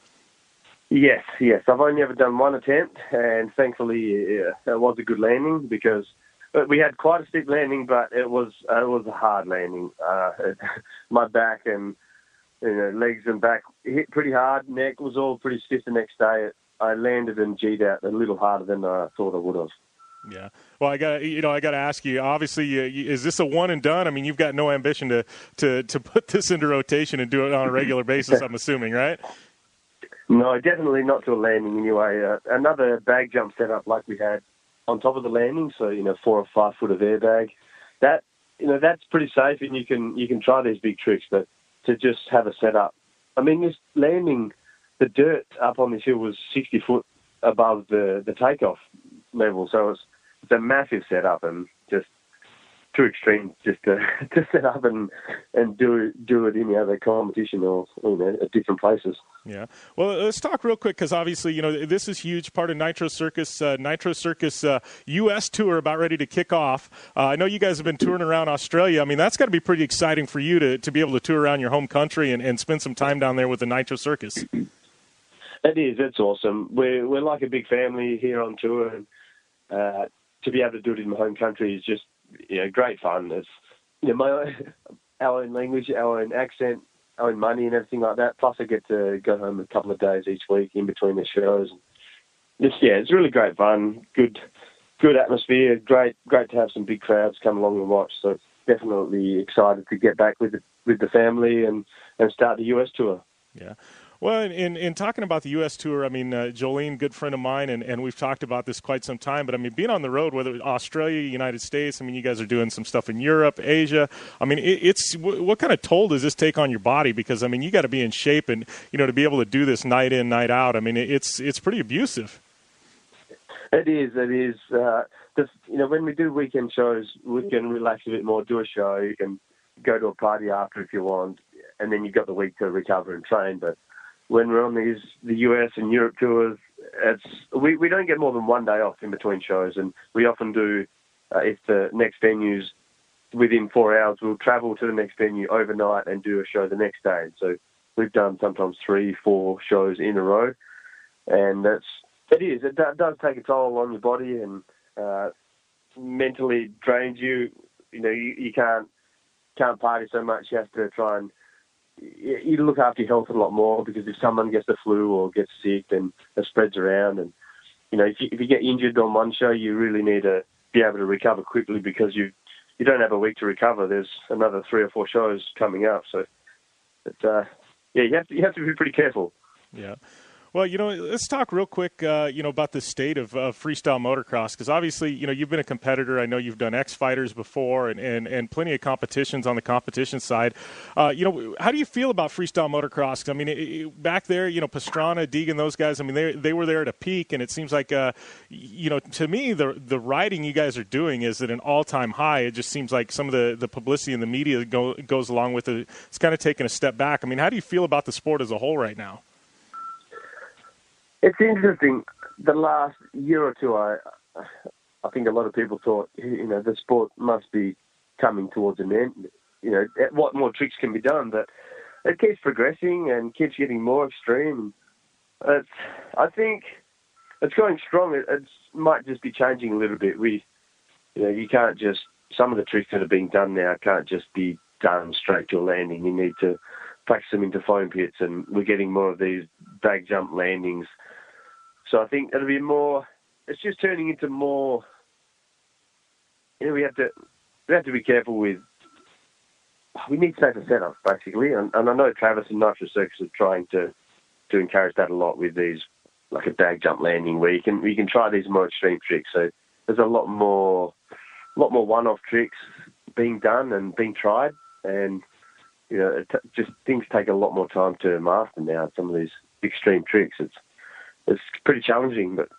Yes. I've only ever done one attempt, and thankfully it was a good landing because we had quite a steep landing, but it was a hard landing. My back and legs and back hit pretty hard. Neck was all pretty stiff the next day. I landed and G'd out a little harder than I thought I would have. Yeah. Well, I got to ask you. Obviously, is this a one and done? I mean, you've got no ambition to put this into rotation and do it on a regular basis. I'm assuming, right? No, definitely not to a landing anyway. Another bag jump setup like we had on top of the landing, so 4 or 5 foot of airbag. That that's pretty safe, and you can try these big tricks, but to just have a setup. I mean, this landing, the dirt up on this hill was 60 foot above the takeoff level, so it's a massive setup and just too extreme just to set up and do it in the other competition or at different places. Yeah. Well, let's talk real quick because obviously this is huge part of Nitro Circus. Nitro Circus U.S. tour about ready to kick off. I know you guys have been touring around Australia. I mean, that's got to be pretty exciting for you to be able to tour around your home country and spend some time down there with the Nitro Circus. It is. It's awesome. We're like a big family here on tour, and to be able to do it in my home country is just great fun. It's our own language, our own accent, our own money, and everything like that. Plus, I get to go home a couple of days each week in between the shows. It's really great fun. Good atmosphere. Great to have some big crowds come along and watch. So definitely excited to get back with the family and start the US tour. Yeah. Well, in talking about the U.S. Tour, I mean, Jolene, good friend of mine, and we've talked about this quite some time, but I mean, being on the road, whether Australia, United States, I mean, you guys are doing some stuff in Europe, Asia. I mean, what kind of toll does this take on your body? Because, I mean, you got to be in shape and, to be able to do this night in, night out. I mean, it's pretty abusive. It is. When we do weekend shows, we can relax a bit more, do a show, you can go to a party after if you want, and then you've got the week to recover and train. But when we're on the US and Europe tours, we don't get more than 1 day off in between shows, and we often do, if the next venue's within 4 hours, we'll travel to the next venue overnight and do a show the next day. So we've done sometimes 3-4 shows in a row, and it does take a toll on your body and mentally drains you. You can't party so much. You have to try and you look after your health a lot more, because if someone gets the flu or gets sick, then it spreads around. And if you get injured on one show, you really need to be able to recover quickly, because you don't have a week to recover. There's another 3 or 4 shows coming up, so you have to be pretty careful. Yeah. Well, let's talk real quick, about the state of freestyle motocross, because obviously, you've been a competitor. I know you've done X Fighters before and plenty of competitions on the competition side. How do you feel about freestyle motocross? I mean, back there, Pastrana, Deegan, those guys, I mean, they were there at a peak, and it seems like, to me, the riding you guys are doing is at an all-time high. It just seems like some of the publicity and the media goes along with it. It's kind of taken a step back. I mean, how do you feel about the sport as a whole right now? It's interesting. The last year or two, I think a lot of people thought, the sport must be coming towards an end. What more tricks can be done? But it keeps progressing and keeps getting more extreme. I think it's going strong. It might just be changing a little bit. You can't just, some of the tricks that are being done now can't just be done straight to a landing. You need to practice them into foam pits, and we're getting more of these bag jump landings. So I think it'll be more. It's just turning into more. We have to be careful with. We need safer setups, basically, and I know Travis and Nitro Circus are trying to encourage that a lot with these, like a bag jump landing, where you can try these more extreme tricks. So there's a lot more one-off tricks being done and being tried, and just things take a lot more time to master now. Some of these extreme tricks, it's pretty challenging, but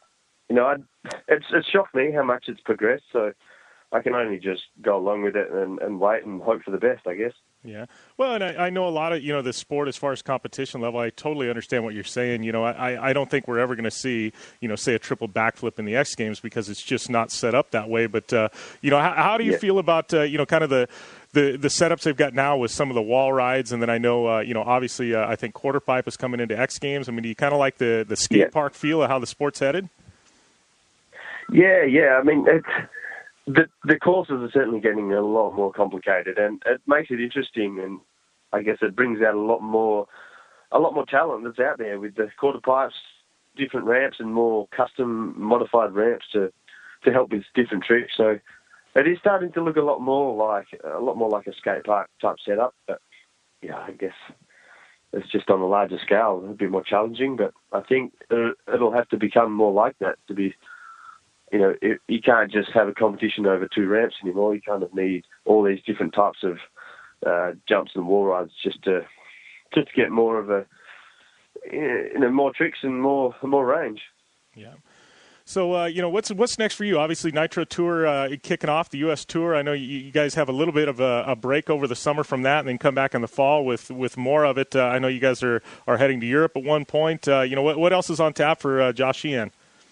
it's shocked me how much it's progressed. So I can only just go along with it and wait and hope for the best, I guess. Yeah. Well, and I know a lot of, the sport as far as competition level, I totally understand what you're saying. I don't think we're ever going to see, say a triple backflip in the X Games, because it's just not set up that way. But, how do you feel about, kind of the setups they've got now with some of the wall rides? And then I know, obviously, I think quarter pipe is coming into X Games. I mean, do you kind of like the skate park feel of how the sport's headed? Yeah. I mean, the courses are certainly getting a lot more complicated, and it makes it interesting. And I guess it brings out a lot more talent that's out there with the quarter pipes, different ramps, and more custom modified ramps to help with different tricks. So it is starting to look a lot more like a skate park type setup. But I guess it's just on a larger scale, a bit more challenging. But I think it'll have to become more like that to be. You can't just have a competition over 2 ramps anymore. You kind of need all these different types of jumps and wall rides just to get more of more tricks and more range. Yeah. So, what's next for you? Obviously, Nitro Tour kicking off, the U.S. Tour. I know you guys have a little bit of a break over the summer from that, and then come back in the fall with more of it. I know you guys are heading to Europe at one point. What else is on tap for Josh Sheehan?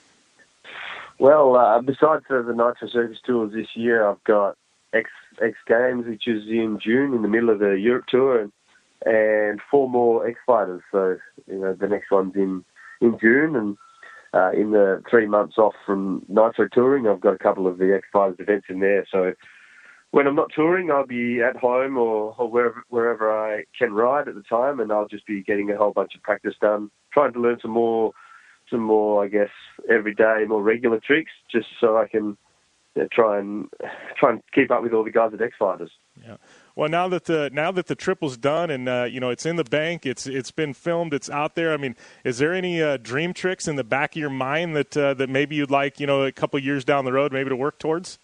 Well, besides the Nitro Circus tours this year, I've got X Games, which is in June, in the middle of the Europe tour, and 4 more X Fighters. So, the next one's in June, and in the 3 months off from Nitro touring, I've got a couple of the X Fighters events in there. So when I'm not touring, I'll be at home or wherever I can ride at the time, and I'll just be getting a whole bunch of practice done, trying to learn some more, I guess, everyday, more regular tricks, just so I can try and keep up with all the guys at X Fighters. Yeah. Well, now that the triple's done and it's in the bank, it's been filmed, it's out there. I mean, is there any dream tricks in the back of your mind that maybe you'd like a couple years down the road maybe to work towards?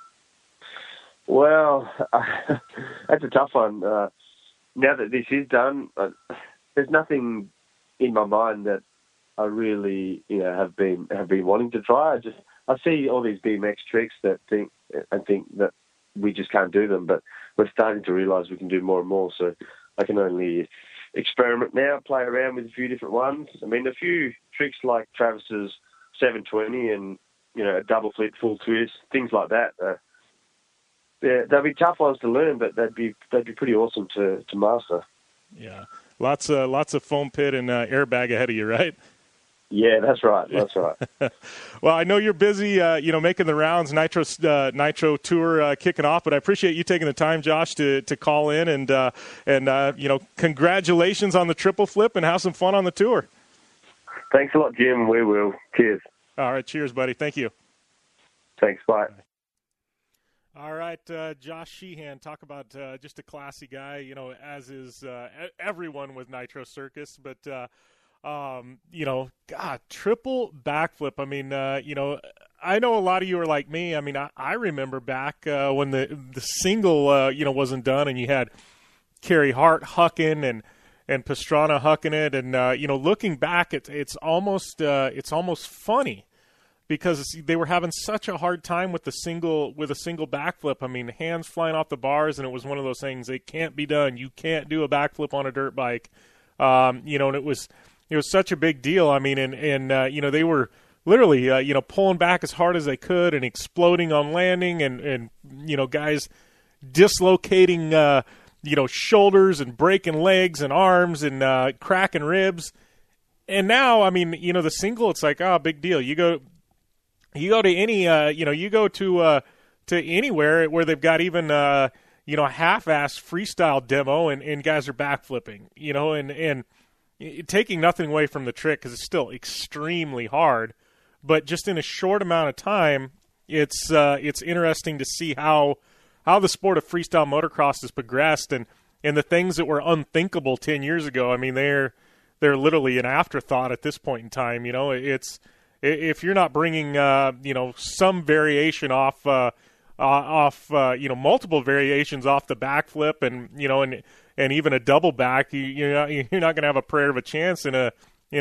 Well, that's a tough one. Now that this is done, there's nothing in my mind that I really have been wanting to try. I see all these BMX tricks that think that we just can't do them, but we're starting to realise we can do more and more. So I can only experiment now, play around with a few different ones. I mean, a few tricks like Travis's 720 and a double flip, full twist, things like that. They'll be tough ones to learn, but they'd be pretty awesome to master. Yeah, lots of foam pit and airbag ahead of you, right? Yeah, that's right. Well, I know you're busy, making the rounds, Nitro Tour kicking off, but I appreciate you taking the time, Josh, to call in and congratulations on the triple flip and have some fun on the tour. Thanks a lot, Jim. We will. Cheers. All right, cheers, buddy. Thank you. Thanks. Bye. All right, Josh Sheehan, talk about just a classy guy, as is everyone with Nitro Circus, but. God, triple backflip. I mean, I know a lot of you are like me. I mean, I remember back when the single, wasn't done and you had Carey Hart hucking and Pastrana hucking it. And, looking back, it's almost funny because they were having such a hard time with a single backflip. I mean, hands flying off the bars, and it was one of those things, it can't be done. You can't do a backflip on a dirt bike. And it was such a big deal. I mean, and they were literally, pulling back as hard as they could and exploding on landing and guys dislocating, shoulders and breaking legs and arms and cracking ribs. And now, I mean, the single, it's like, big deal. You go to any, you go to anywhere where they've got even, half-assed freestyle demo and guys are backflipping, and taking nothing away from the trick because it's still extremely hard, but just in a short amount of time, it's interesting to see how the sport of freestyle motocross has progressed and the things that were unthinkable 10 years ago. I mean, they're literally an afterthought at this point in time. It's if you're not bringing some variation off multiple variations off the backflip and even a double back, you're not going to have a prayer of a chance in an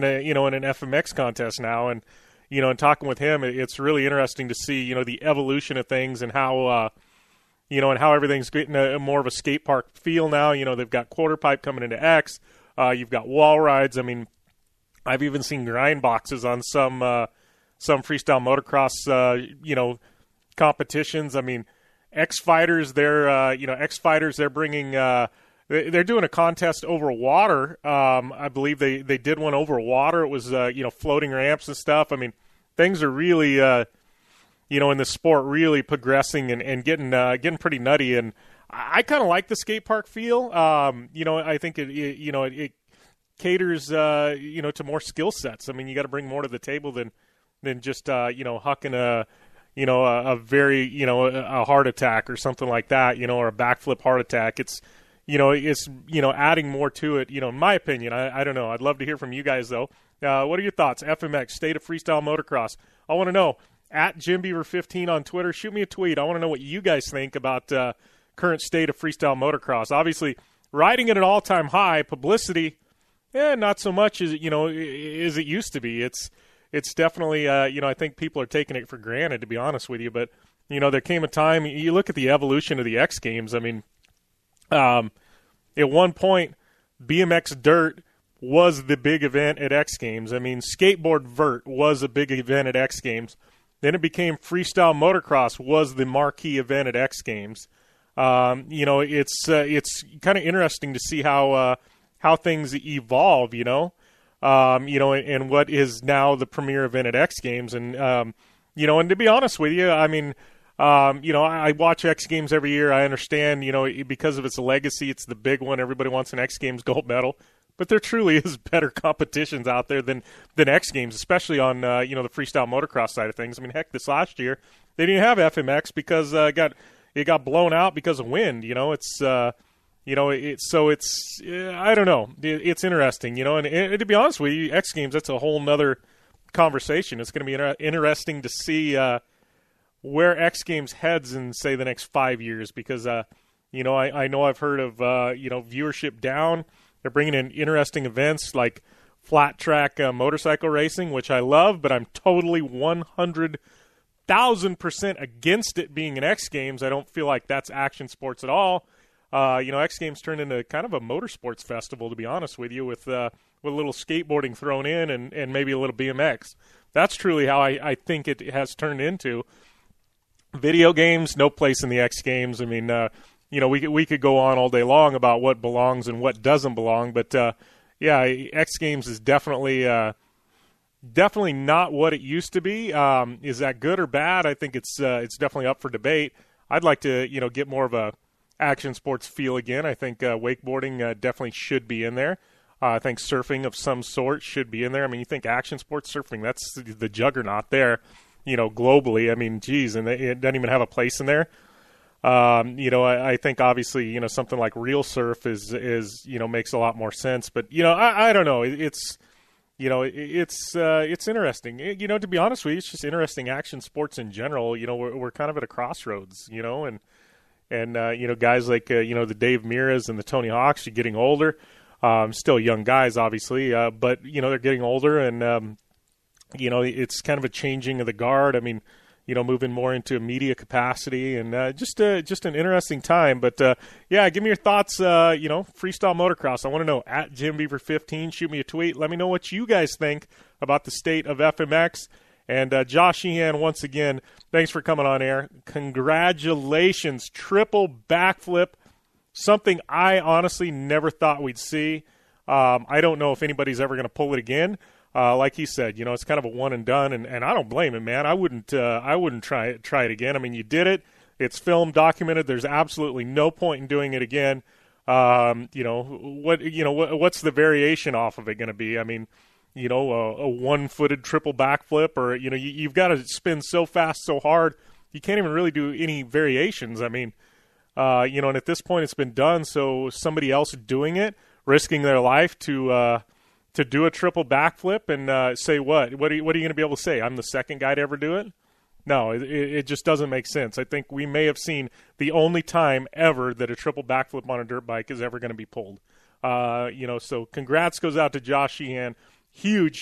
FMX contest now. And and talking with him, it's really interesting to see the evolution of things and how and how everything's getting a more of a skate park feel now. They've got quarter pipe coming into X. You've got wall rides. I mean, I've even seen grind boxes on some freestyle motocross competitions. I mean, X Fighters, they're bringing. They're doing a contest over water. I believe they did one over water. It was floating ramps and stuff. I mean, things are really in the sport really progressing and getting pretty nutty. And I kind of like the skate park feel. I think it caters to more skill sets. I mean, you got to bring more to the table than just hucking a very a heart attack or something like that. Or a backflip heart attack. It's adding more to it, in my opinion. I don't know. I'd love to hear from you guys, though. What are your thoughts? FMX, State of Freestyle Motocross. I want to know. At JimBeaver15 on Twitter, shoot me a tweet. I want to know what you guys think about current state of freestyle motocross. Obviously, riding at an all-time high, publicity, not so much as as it used to be. It's definitely, I think people are taking it for granted, to be honest with you. But, there came a time, you look at the evolution of the X Games, I mean, at one point, BMX Dirt was the big event at X Games. I mean, Skateboard Vert was a big event at X Games. Then it became Freestyle Motocross was the marquee event at X Games. It's kind of interesting to see how things evolve, and what is now the premier event at X Games. And, and to be honest with you, I mean, I watch X Games every year. I understand, because of its legacy, it's the big one. Everybody wants an X Games gold medal. But there truly is better competitions out there than X Games, especially on, the freestyle motocross side of things. I mean, heck, this last year, they didn't have FMX because it got blown out because of wind. It's You know, it's I don't know. It's interesting, you know, and to be honest with you, X Games, that's a whole nother conversation. It's going to be interesting to see where X Games heads in, say, the next 5 years, because, you know, I know I've heard of, you know, viewership down. They're bringing in interesting events like flat track motorcycle racing, which I love, but I'm totally 100,000% against it being an X Games. I don't feel like that's action sports at all. You know, X Games turned into kind of a motorsports festival, to be honest with you, with a little skateboarding thrown in and maybe a little BMX. That's truly how I think it has turned into. Video games, no place in the X Games. I mean, you know, we could go on all day long about what belongs and what doesn't belong, but yeah, X Games is definitely not what it used to be. Is that good or bad? I think it's definitely up for debate. I'd like to, you know, get more of a action sports feel again. I think wakeboarding definitely should be in there. I think surfing of some sort should be in there. I mean, you think action sports, surfing, that's the juggernaut there, you know, globally. I mean, geez, and it doesn't even have a place in there. You know, I think obviously, you know, something like real surf is you know, makes a lot more sense. But, you know, I don't know. It's, you know, it's interesting. You know, to be honest with you, it's just interesting action sports in general. You know, we're kind of at a crossroads, you know, and you know, guys like, you know, the Dave Miras and the Tony Hawks are getting older. Still young guys, obviously, but, you know, they're getting older, and, you know, it's kind of a changing of the guard. I mean, you know, moving more into a media capacity, and just an interesting time. But, yeah, give me your thoughts, you know, freestyle motocross. I want to know, at JimBeaver15, shoot me a tweet. Let me know what you guys think about the state of FMX. And Josh Sheehan, once again, thanks for coming on air. Congratulations. Triple backflip, something I honestly never thought we'd see. I don't know if anybody's ever going to pull it again. Like he said, you know, it's kind of a one and done, and I don't blame him, man. I wouldn't try it again. I mean, you did it. It's filmed, documented. There's absolutely no point in doing it again. You know, what's the variation off of it going to be? I mean, you know, a one-footed triple backflip, or, you know, you've got to spin so fast, so hard, you can't even really do any variations. I mean, you know, and at this point it's been done, so somebody else doing it, risking their life to do a triple backflip and say what? What are you going to be able to say? I'm the second guy to ever do it? No, it just doesn't make sense. I think we may have seen the only time ever that a triple backflip on a dirt bike is ever going to be pulled. You know, so congrats goes out to Josh Sheehan. Huge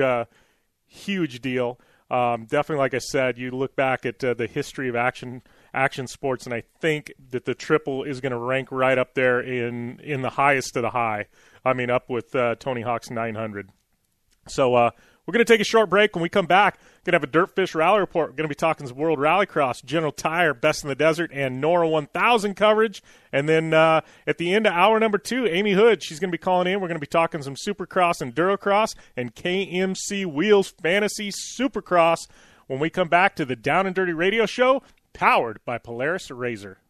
deal. Definitely, like I said, you look back at the history of action sports, and I think that the triple is going to rank right up there in the highest of the high. I mean, up with Tony Hawk's 900. So we're going to take a short break. When we come back, we're going to have a Dirtfish Rally Report. We're going to be talking some World Rallycross, General Tire, Best in the Desert, and NORA 1000 coverage. And then at the end of hour number 2, Amy Hood, she's going to be calling in. We're going to be talking some Supercross and Durocross and KMC Wheels Fantasy Supercross when we come back to the Down and Dirty Radio Show, powered by Polaris Razor.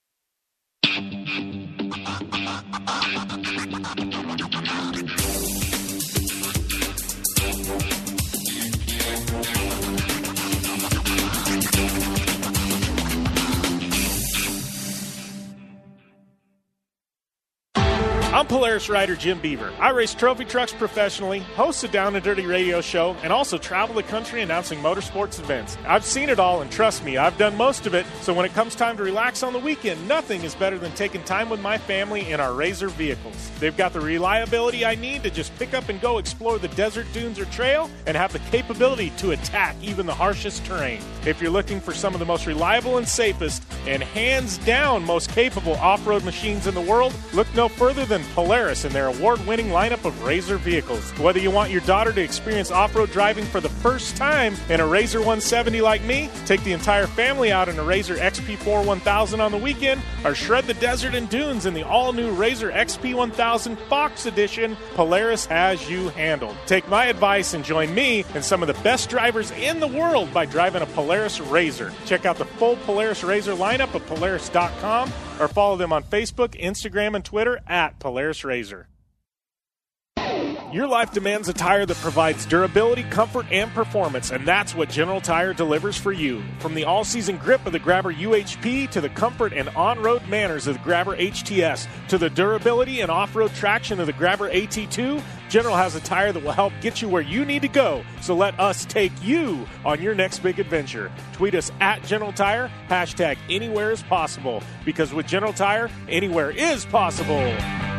I'm Polaris rider Jim Beaver. I race trophy trucks professionally, host a Down and Dirty radio show, and also travel the country announcing motorsports events. I've seen it all, and trust me, I've done most of it. So when it comes time to relax on the weekend, nothing is better than taking time with my family in our Razor vehicles. They've got the reliability I need to just pick up and go explore the desert, dunes, or trail, and have the capability to attack even the harshest terrain. If you're looking for some of the most reliable and safest, and hands down most capable off-road machines in the world, look no further than Polaris and their award-winning lineup of Razor vehicles. Whether you want your daughter to experience off-road driving for the first time in a Razor 170 like me, take the entire family out in a Razor XP4 1000 on the weekend, or shred the desert and dunes in the all-new Razor XP 1000 Fox Edition, Polaris has you handled. Take my advice and join me and some of the best drivers in the world by driving a Polaris Razor. Check out the full Polaris Razor lineup at Polaris.com or follow them on Facebook, Instagram, and Twitter at Polaris Razor. Your life demands a tire that provides durability, comfort, and performance, and that's what General Tire delivers for you. From the all-season grip of the Grabber UHP to the comfort and on-road manners of the Grabber HTS to the durability and off-road traction of the Grabber AT2, General has a tire that will help get you where you need to go. So let us take you on your next big adventure. Tweet us at General Tire, hashtag anywhere is possible, because with General Tire, anywhere is possible.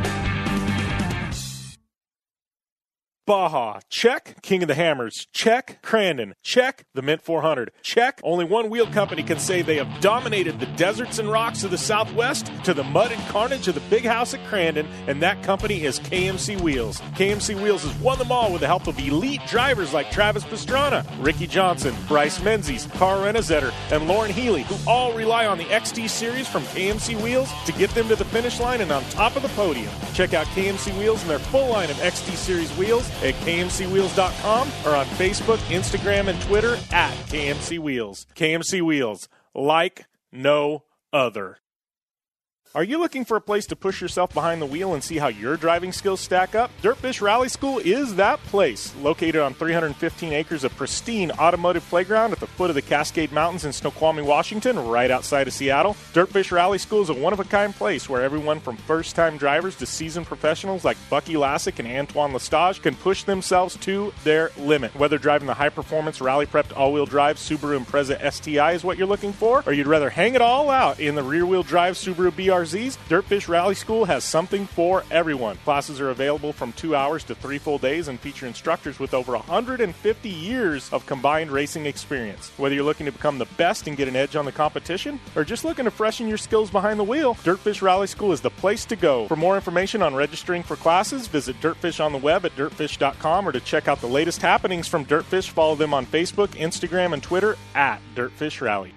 Baja, check. King of the Hammers, check. Crandon, check. The Mint 400, check. Only one wheel company can say they have dominated the deserts and rocks of the Southwest to the mud and carnage of the big house at Crandon, and that company is KMC Wheels. KMC Wheels has won them all with the help of elite drivers like Travis Pastrana, Ricky Johnson, Bryce Menzies, Carl Renazetter, and Lauren Healy, who all rely on the XD Series from KMC Wheels to get them to the finish line and on top of the podium. Check out KMC Wheels and their full line of XD Series wheels at KMCWheels.com or on Facebook, Instagram, and Twitter at KMC Wheels. KMC Wheels, like no other. Are you looking for a place to push yourself behind the wheel and see how your driving skills stack up? Dirtfish Rally School is that place. Located on 315 acres of pristine automotive playground at the foot of the Cascade Mountains in Snoqualmie, Washington, right outside of Seattle, Dirtfish Rally School is a one-of-a-kind place where everyone from first-time drivers to seasoned professionals like Bucky Lassick and Antoine Lestage can push themselves to their limit. Whether driving the high-performance rally-prepped all-wheel drive Subaru Impreza STI is what you're looking for, or you'd rather hang it all out in the rear-wheel drive Subaru BRZs, Dirtfish Rally School has something for everyone. Classes are available from 2 hours to 3 full days and feature instructors with over 150 years of combined racing experience. Whether you're looking to become the best and get an edge on the competition, or just looking to freshen your skills behind the wheel, Dirtfish Rally School is the place to go. For more information on registering for classes, visit Dirtfish on the web at dirtfish.com, or to check out the latest happenings from Dirtfish, follow them on Facebook, Instagram, and Twitter at Dirtfish Rally.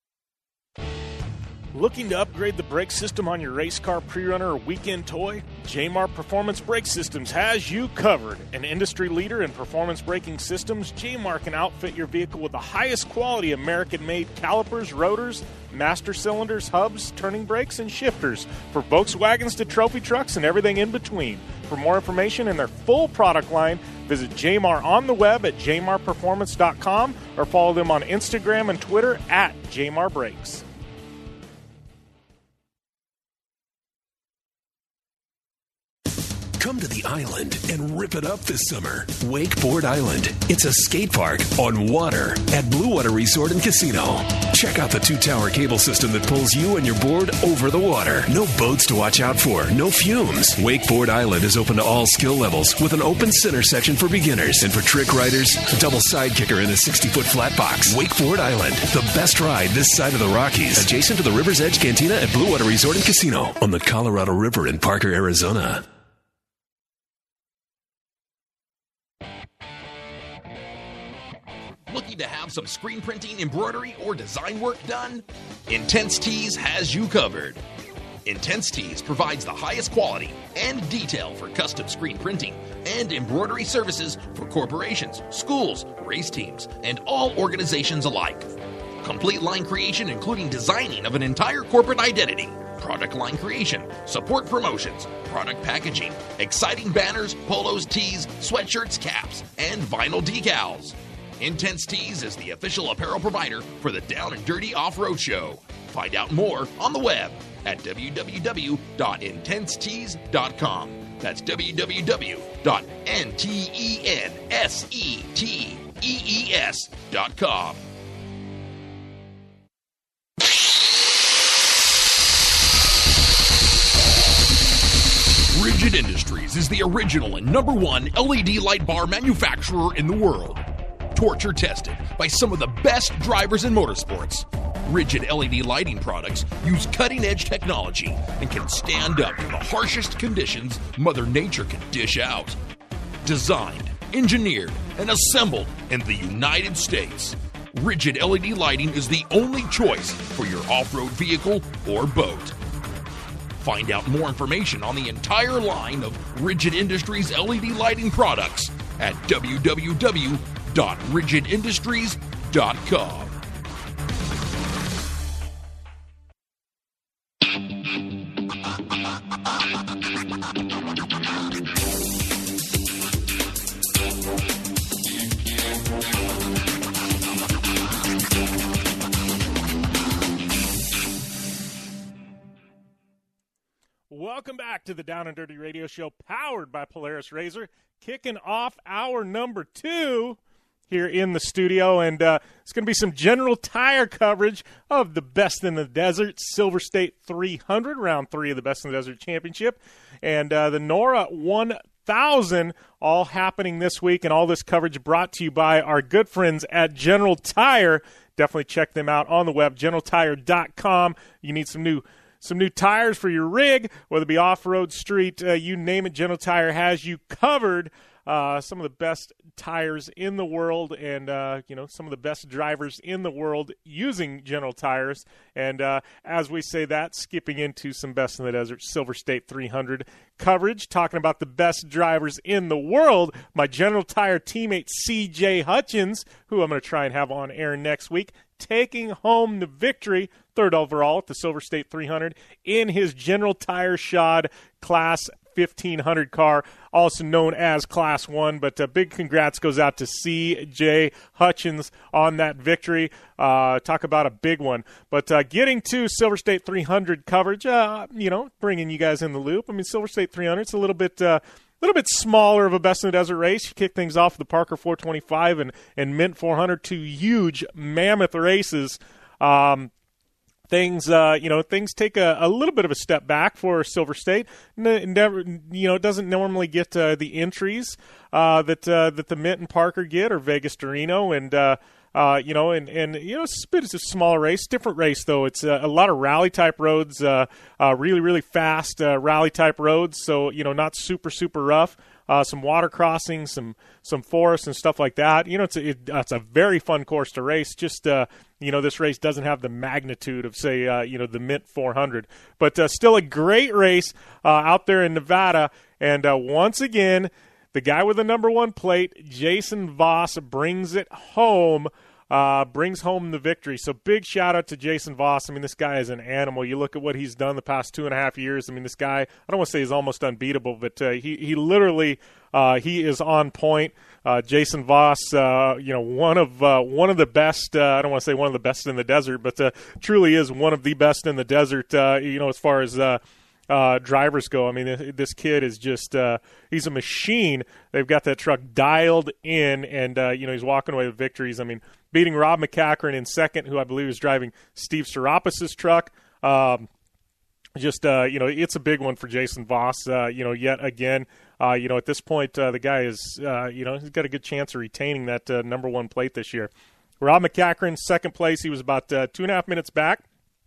Looking to upgrade the brake system on your race car, pre-runner, or weekend toy? Jmar Performance Brake Systems has you covered. An industry leader in performance braking systems, Jmar can outfit your vehicle with the highest quality American-made calipers, rotors, master cylinders, hubs, turning brakes, and shifters for Volkswagens to trophy trucks and everything in between. For more information and their full product line, visit Jmar on the web at jmarperformance.com or follow them on Instagram and Twitter at Jmar Brakes. Come to the island and rip it up this summer. Wakeboard Island. It's a skate park on water at Blue Water Resort and Casino. Check out the 2-tower cable system that pulls you and your board over the water. No boats to watch out for, no fumes. Wakeboard Island is open to all skill levels with an open center section for beginners. And for trick riders, a double side kicker in a 60-foot flat box. Wakeboard Island, the best ride this side of the Rockies. Adjacent to the River's Edge Cantina at Blue Water Resort and Casino on the Colorado River in Parker, Arizona. Looking to have some screen printing, embroidery, or design work done? Intense Tees has you covered. Intense Tees provides the highest quality and detail for custom screen printing and embroidery services for corporations, schools, race teams, and all organizations alike. Complete line creation including designing of an entire corporate identity, product line creation, support promotions, product packaging, exciting banners, polos, tees, sweatshirts, caps, and vinyl decals. Intense Tees is the official apparel provider for the Down and Dirty Off-Road Show. Find out more on the web at www.intensetees.com. That's www.intensetees.com. Rigid Industries is the original and #1 LED light bar manufacturer in the world. Torture tested by some of the best drivers in motorsports. Rigid LED lighting products use cutting-edge technology and can stand up to the harshest conditions Mother Nature can dish out. Designed, engineered, and assembled in the United States, Rigid LED lighting is the only choice for your off-road vehicle or boat. Find out more information on the entire line of Rigid Industries LED lighting products at www.rigidindustries.com. back to the Down and Dirty Radio Show, powered by Polaris Razor, kicking off hour number 2 here in the studio, and it's going to be some General Tire coverage of the Best in the Desert Silver State 300, round 3 of the Best in the Desert Championship, and the NORA 1000, all happening this week, and all this coverage brought to you by our good friends at General Tire. Definitely check them out on the web, generaltire.com. You need some new tires for your rig, whether it be off-road, street, you name it, General Tire has you covered. Some of the best tires in the world, and some of the best drivers in the world using General Tires. And as we say that, skipping into some Best in the Desert Silver State 300 coverage, talking about the best drivers in the world, my General Tire teammate C.J. Hutchins, who I'm going to try and have on air next week, taking home the victory, 3rd overall at the Silver State 300 in his General Tire shod Class 1500 car, also known as Class 1. But big congrats goes out to C.J. Hutchins on that victory. Talk about a big one. But getting to Silver State 300 coverage, bringing you guys in the loop. I mean, Silver State 300, it's a little bit smaller of a Best in the Desert race. You kick things off with the Parker 425 and Mint 400, 2 huge mammoth races. Things take a little bit of a step back for Silver State. It doesn't normally get the entries that the Mint and Parker get, or Vegas to Reno, and it's a smaller race, different race though. It's a lot of rally type roads, really really fast rally type roads. So not super rough. Some water crossings, some forests and stuff like that. It's a very fun course to race. Just this race doesn't have the magnitude of, say, the Mint 400, but still a great race out there in Nevada. And once again, the guy with the number 1 plate, Jason Voss, brings it home. Brings home the victory. So big shout out to Jason Voss. I mean, this guy is an animal. You look at what he's done the past 2.5 years. I mean, this guy, I don't want to say he's almost unbeatable, but he literally he is on point. Jason Voss, one of the best. I don't want to say one of the best in the desert, but truly is one of the best in the desert. As far as drivers go. I mean, this kid is just he's a machine. They've got that truck dialed in, and he's walking away with victories. I mean, beating Rob McCachran in second, who I believe is driving Steve Serapis' truck. It's a big one for Jason Voss. Yet again, at this point, the guy is, he's got a good chance of retaining that number 1 plate this year. Rob McCachran, second place. He was about 2.5 minutes back,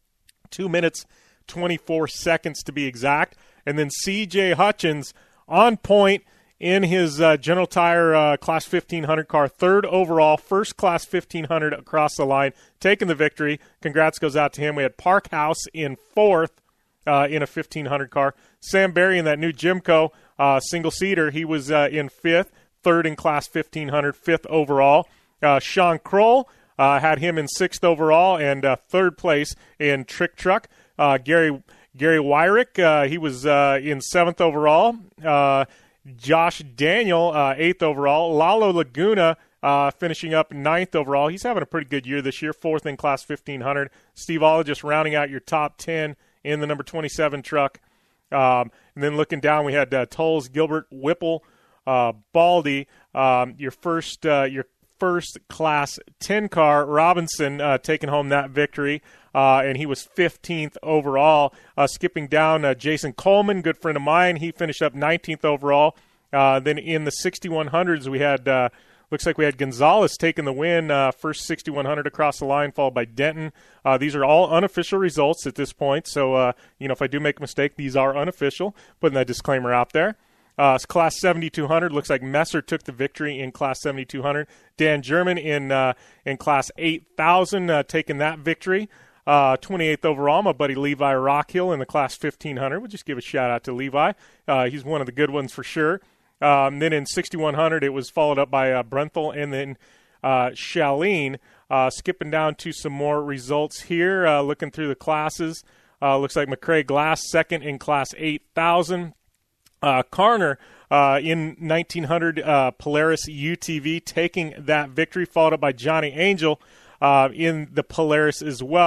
2 minutes 24 seconds to be exact. And then C.J. Hutchins on point in his General Tire Class 1500 car, 3rd overall, first Class 1500 across the line, taking the victory. Congrats goes out to him. We had Parkhouse in 4th in a 1500 car. Sam Berry in that new Jimco single-seater, he was in 5th, 3rd in Class 1500, 5th overall. Sean Kroll had him in 6th overall and 3rd place in Trick Truck. Gary Wyrick, he was in 7th overall. Josh Daniel, 8th overall. Lalo Laguna finishing up 9th overall. He's having a pretty good year this year, 4th in Class 1500. Steve Olla just rounding out your top 10 in the number 27 truck. And then looking down, we had Tolles, Gilbert, Whipple, Baldy, your first Class 10 car, Robinson, taking home that victory. And he was 15th overall. Skipping down, Jason Coleman, good friend of mine. He finished up 19th overall. Then in the 6100s, we had looks like we had Gonzalez taking the win, first 6100 across the line, followed by Denton. These are all unofficial results at this point. So, if I do make a mistake, these are unofficial. Putting that disclaimer out there. Class 7200, looks like Messer took the victory in Class 7200. Dan German in Class 8000 taking that victory. 28th overall, my buddy Levi Rockhill in the Class 1500. We'll just give a shout-out to Levi. He's one of the good ones for sure. Then in 6100, it was followed up by Brenthal and then Shaleen. Skipping down to some more results here, looking through the classes. Looks like McCrae Glass, second in Class 8000. Carner in 1900, Polaris UTV taking that victory, followed up by Johnny Angel in the Polaris as well.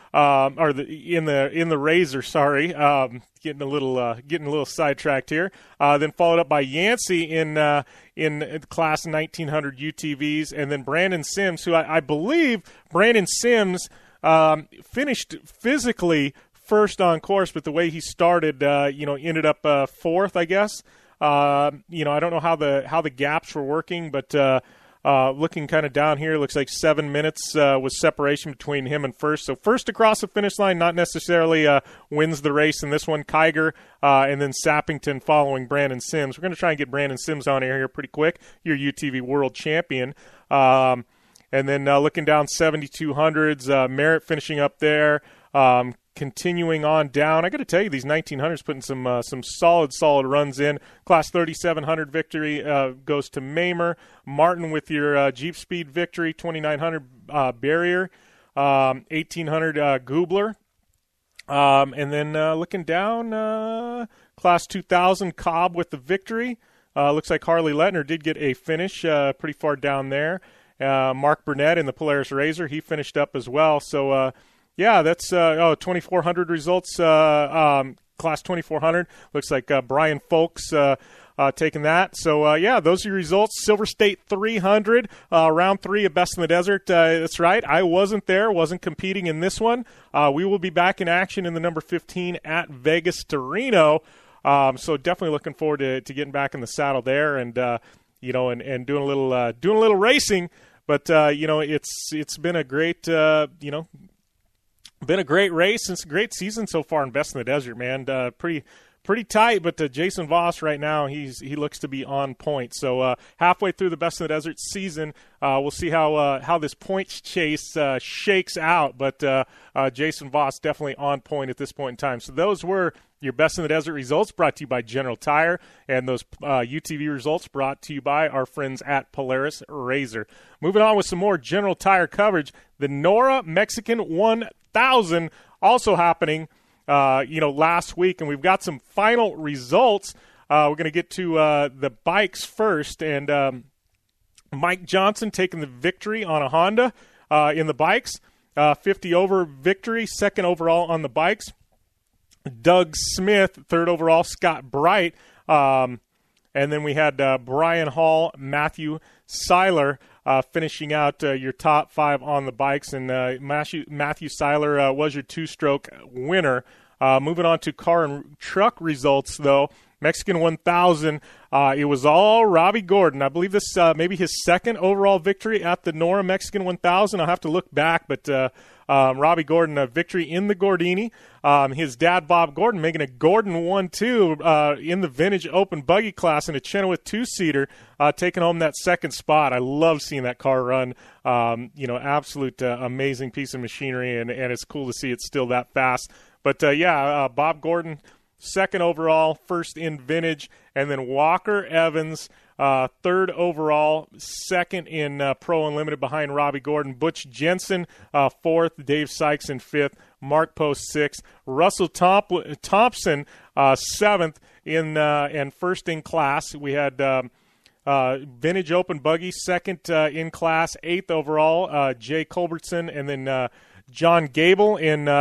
in the Razor. Sorry, getting a little sidetracked here. Then followed up by Yancey in class 1900 UTVs, and then Brandon Sims, who I believe Brandon Sims finished physically first on course, but the way he started, ended up fourth, I guess. I don't know how the gaps were working, but looking kind of down here, looks like 7 minutes was separation between him and first. So first across the finish line, not necessarily wins the race in this one. Kiger and then Sappington following Brandon Sims. We're going to try and get Brandon Sims on here pretty quick, your UTV world champion. And then looking down 7200s, Merritt finishing up there. Continuing on down, I got to tell you, these 1900s putting some solid runs in. Class 3700 victory goes to Mamer. Martin with your Jeep Speed victory. 2900 Barrier. 1800 Gubler. And then looking down, Class 2000 Cobb with the victory. Looks like Harley Lettner did get a finish pretty far down there. Mark Burnett in the Polaris Razor, he finished up as well. So, yeah, that's 2400 results, class 2400. Looks like Brian Folks taking that. So, yeah, those are your results. Silver State 300, round 3 of Best in the Desert. That's right. I wasn't there, wasn't competing in this one. We will be back in action in the number 15 at Vegas to Reno. So definitely looking forward to getting back in the saddle there and doing a little racing. But it's been a great been a great race. It's a great season so far in Best in the Desert, man. Pretty tight, but Jason Voss right now, he looks to be on point. So halfway through the Best in the Desert season, we'll see how this points chase shakes out. But Jason Voss definitely on point at this point in time. So those were your Best in the Desert results brought to you by General Tire, and those UTV results brought to you by our friends at Polaris Razor. Moving on with some more General Tire coverage, the NORRA Mexican 1000 also happening last week, and we've got some final results. We're going to get to the bikes first, and Mike Johnson taking the victory on a Honda in the bikes, 50 over victory, second overall on the bikes. Doug Smith, third overall. Scott Bright, and then we had Brian Hall, Matthew Seiler finishing out your top 5 on the bikes, and Matthew Seiler was your 2-stroke winner. Moving on to car and truck results, though. Mexican 1000, it was all Robbie Gordon. I believe this maybe his second overall victory at the NORRA Mexican 1000. I'll have to look back, but Robbie Gordon, a victory in the Gordini. His dad, Bob Gordon, making a Gordon 1-2 in the vintage open buggy class in a Chenoweth 2-seater, taking home that second spot. I love seeing that car run. Absolute amazing piece of machinery, and it's cool to see it's still that fast. But, Bob Gordon, second overall, first in vintage, and then Walker Evans, third overall, second in Pro Unlimited behind Robbie Gordon. Butch Jensen, fourth. Dave Sykes in fifth. Mark Post, sixth. Russell Thompson, seventh and first in class. We had vintage open buggy, second in class, eighth overall. Jay Culbertson, and then John Gable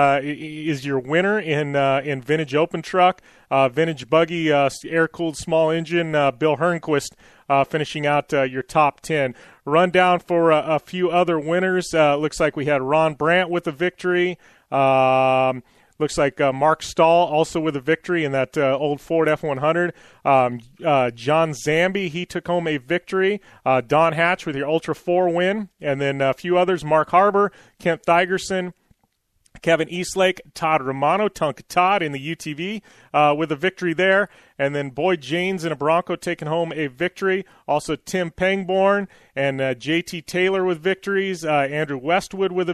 is your winner in vintage open truck. Vintage buggy, air-cooled small engine, Bill Hernquist finishing out your top 10. Rundown for a few other winners. Looks like we had Ron Brandt with a victory. Looks like Mark Stahl also with a victory in that old Ford F100. John Zambi, he took home a victory. Don Hatch with your Ultra 4 win. And then a few others, Mark Harbor, Kent Thigerson, Kevin Eastlake, Todd Romano, Tonka Todd in the UTV with a victory there. And then Boyd Janes in a Bronco taking home a victory. Also Tim Pangborn and JT Taylor with victories. Andrew Westwood with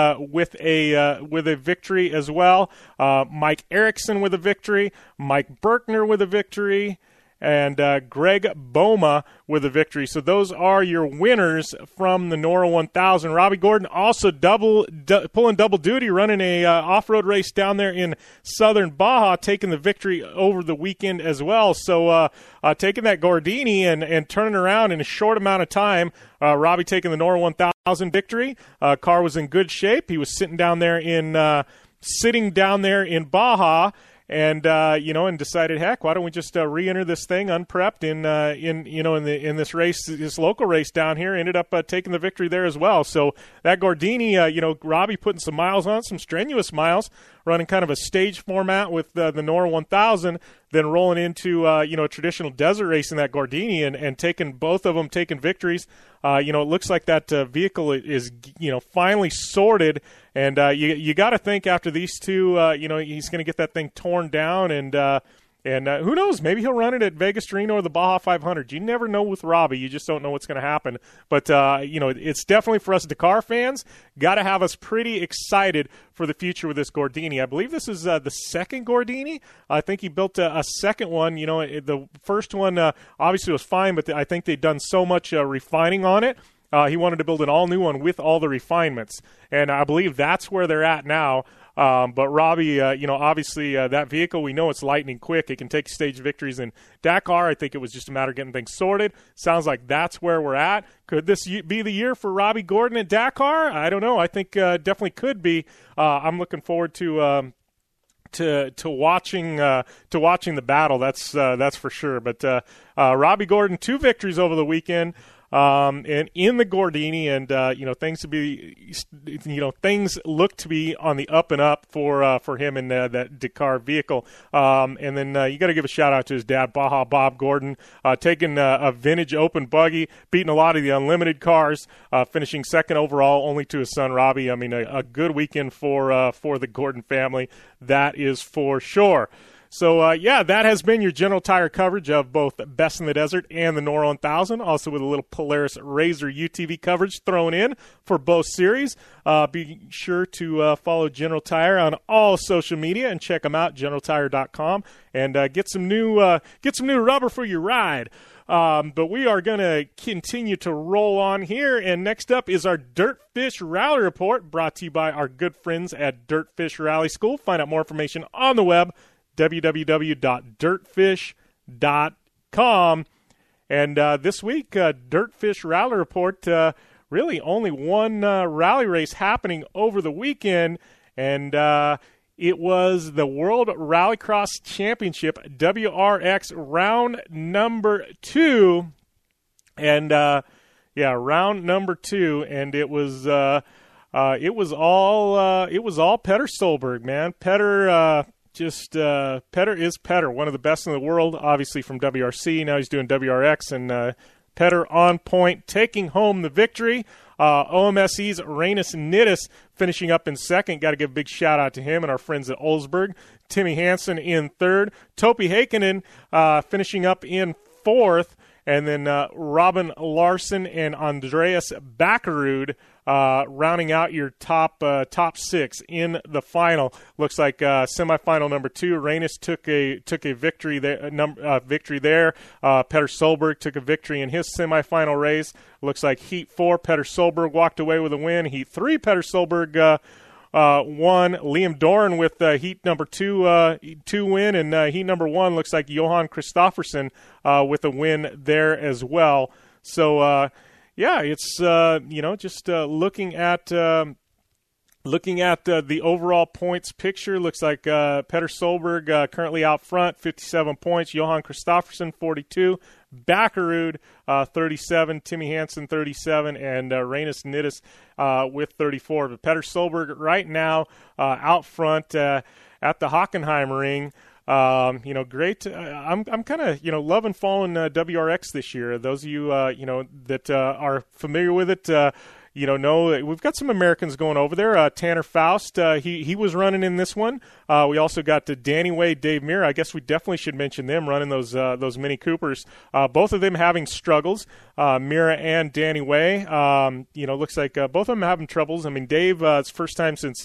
a victory as well. Mike Erickson with a victory. Mike Berkner with a victory. and Greg Boma with a victory. So those are your winners from the NORRA 1000. Robbie Gordon also pulling double duty, running a off-road race down there in southern Baja, taking the victory over the weekend as well. So taking that Gordini and turning around in a short amount of time. Robbie taking the NORRA 1000 victory. Car was in good shape. He was sitting down there in Baja. And and decided, heck, why don't we just re-enter this thing unprepped in this race, this local race down here. Ended up taking the victory there as well. So that Gordini, Robbie putting some miles on, some strenuous miles, running kind of a stage format with the NORRA 1000, then rolling into a traditional desert race in that Gordini and taking both of them, taking victories. It looks like that vehicle is finally sorted. And you got to think after these two, he's going to get that thing torn down, and who knows? Maybe he'll run it at Vegas to Reno or the Baja 500. You never know with Robbie. You just don't know what's going to happen. But it's definitely for us Dakar fans. Got to have us pretty excited for the future with this Gordini. I believe this is the second Gordini. I think he built a second one. The first one obviously was fine, but I think they'd done so much refining on it. He wanted to build an all-new one with all the refinements, and I believe that's where they're at now. But Robbie, obviously that vehicle, we know it's lightning quick. It can take stage victories in Dakar. I think it was just a matter of getting things sorted. Sounds like that's where we're at. Could this be the year for Robbie Gordon at Dakar? I don't know. I think definitely could be. I'm looking forward to watching the battle. That's for sure. But Robbie Gordon, 2 victories over the weekend. And in the Gordini, and things look to be on the up and up for him in that Dakar vehicle. And then you got to give a shout out to his dad, Baja Bob Gordon, taking a vintage open buggy, beating a lot of the unlimited cars, finishing second overall, only to his son Robbie. I mean, a good weekend for the Gordon family, that is for sure. So, that has been your General Tire coverage of both Best in the Desert and the NORRA 1000, also with a little Polaris RZR UTV coverage thrown in for both series. Be sure to follow General Tire on all social media and check them out, generaltire.com, and get some new rubber for your ride. But we are going to continue to roll on here, and next up is our Dirtfish Rally Report, brought to you by our good friends at Dirtfish Rally School. Find out more information on the web, www.dirtfish.com. And this week, Dirtfish Rally Report, really only one rally race happening over the weekend, and it was the World Rallycross Championship, WRX, round number 2. And, round number 2, and it was all Petter Solberg, man. Petter is Petter, one of the best in the world, obviously from WRC. Now he's doing WRX, and Petter on point, taking home the victory. OMSE's Rainis Nittis finishing up in second. Got to give a big shout-out to him and our friends at Olsberg. Timmy Hansen in third. Topi Heikkinen finishing up in fourth. And then Robin Larson and Andreas Backerud rounding out your top 6 in the final. Looks like semifinal number 2. Rainis took a victory there. Victory there. Petter Solberg took a victory in his semifinal race. Looks like Heat 4, Petter Solberg walked away with a win. Heat 3, Petter Solberg won. Liam Doran with heat number 2 win, and heat number 1 looks like Johan Kristoffersen with a win there as well. So it's just looking at the overall points picture. Looks like Petter Solberg currently out front, 57 points. Johan Kristoffersen, 42. Backerud, 37. Timmy Hansen, 37. And Rainis Nittis with 34. But Petter Solberg right now out front at the Hockenheim ring. Great. I'm kind of, loving following WRX this year. Those of you, that are familiar with it, know we've got some Americans going over there. Tanner Faust, he was running in this one. We also got Danny Way, Dave Mira. I guess we definitely should mention them running those Mini Coopers. Both of them having struggles. Mira and Danny Way. Looks like both of them having troubles. I mean, Dave, it's first time since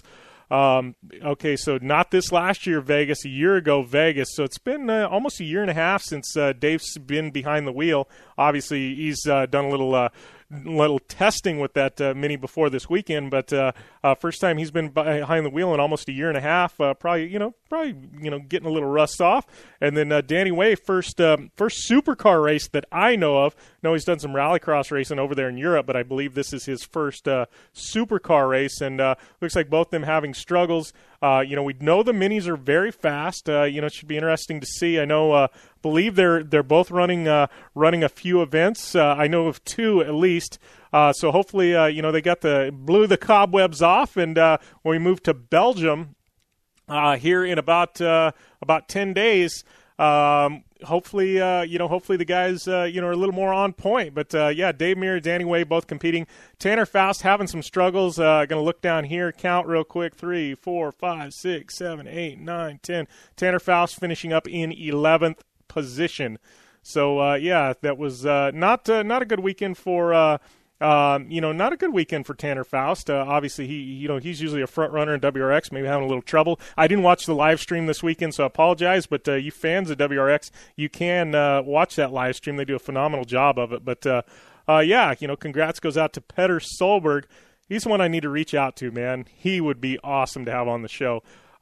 Okay, so not this last year, Vegas, a year ago, Vegas. So it's been almost a year and a half since Dave's been behind the wheel. Obviously, he's done a little testing with that Mini before this weekend, but first time he's been behind the wheel in almost a year and a half. Probably getting a little rust off. And then Danny Way, first supercar race that I know of. No, he's done some rallycross racing over there in Europe, but I believe this is his first supercar race. And looks like both them having struggles. We know the Minis are very fast. It should be interesting to see. I know. Believe they're both running a few events. I know of two at least. So hopefully, they blew the cobwebs off, and when we move to Belgium here in about 10 days, hopefully the guys are a little more on point. But Dave Mirra, Danny Way, both competing. Tanner Faust having some struggles. Going to look down here, count real quick: 3, 4, 5, 6, 7, 8, 9, 10. Tanner Faust finishing up in 11th position. So that was not a good weekend for not a good weekend for Tanner Faust. Obviously he's usually a front runner in WRX, maybe having a little trouble. I didn't watch the live stream this weekend, so I apologize, but you fans of WRX, you can watch that live stream. They do a phenomenal job of it. But congrats goes out to Petter Solberg. He's the one I need to reach out to, man. He would be awesome to have on the show.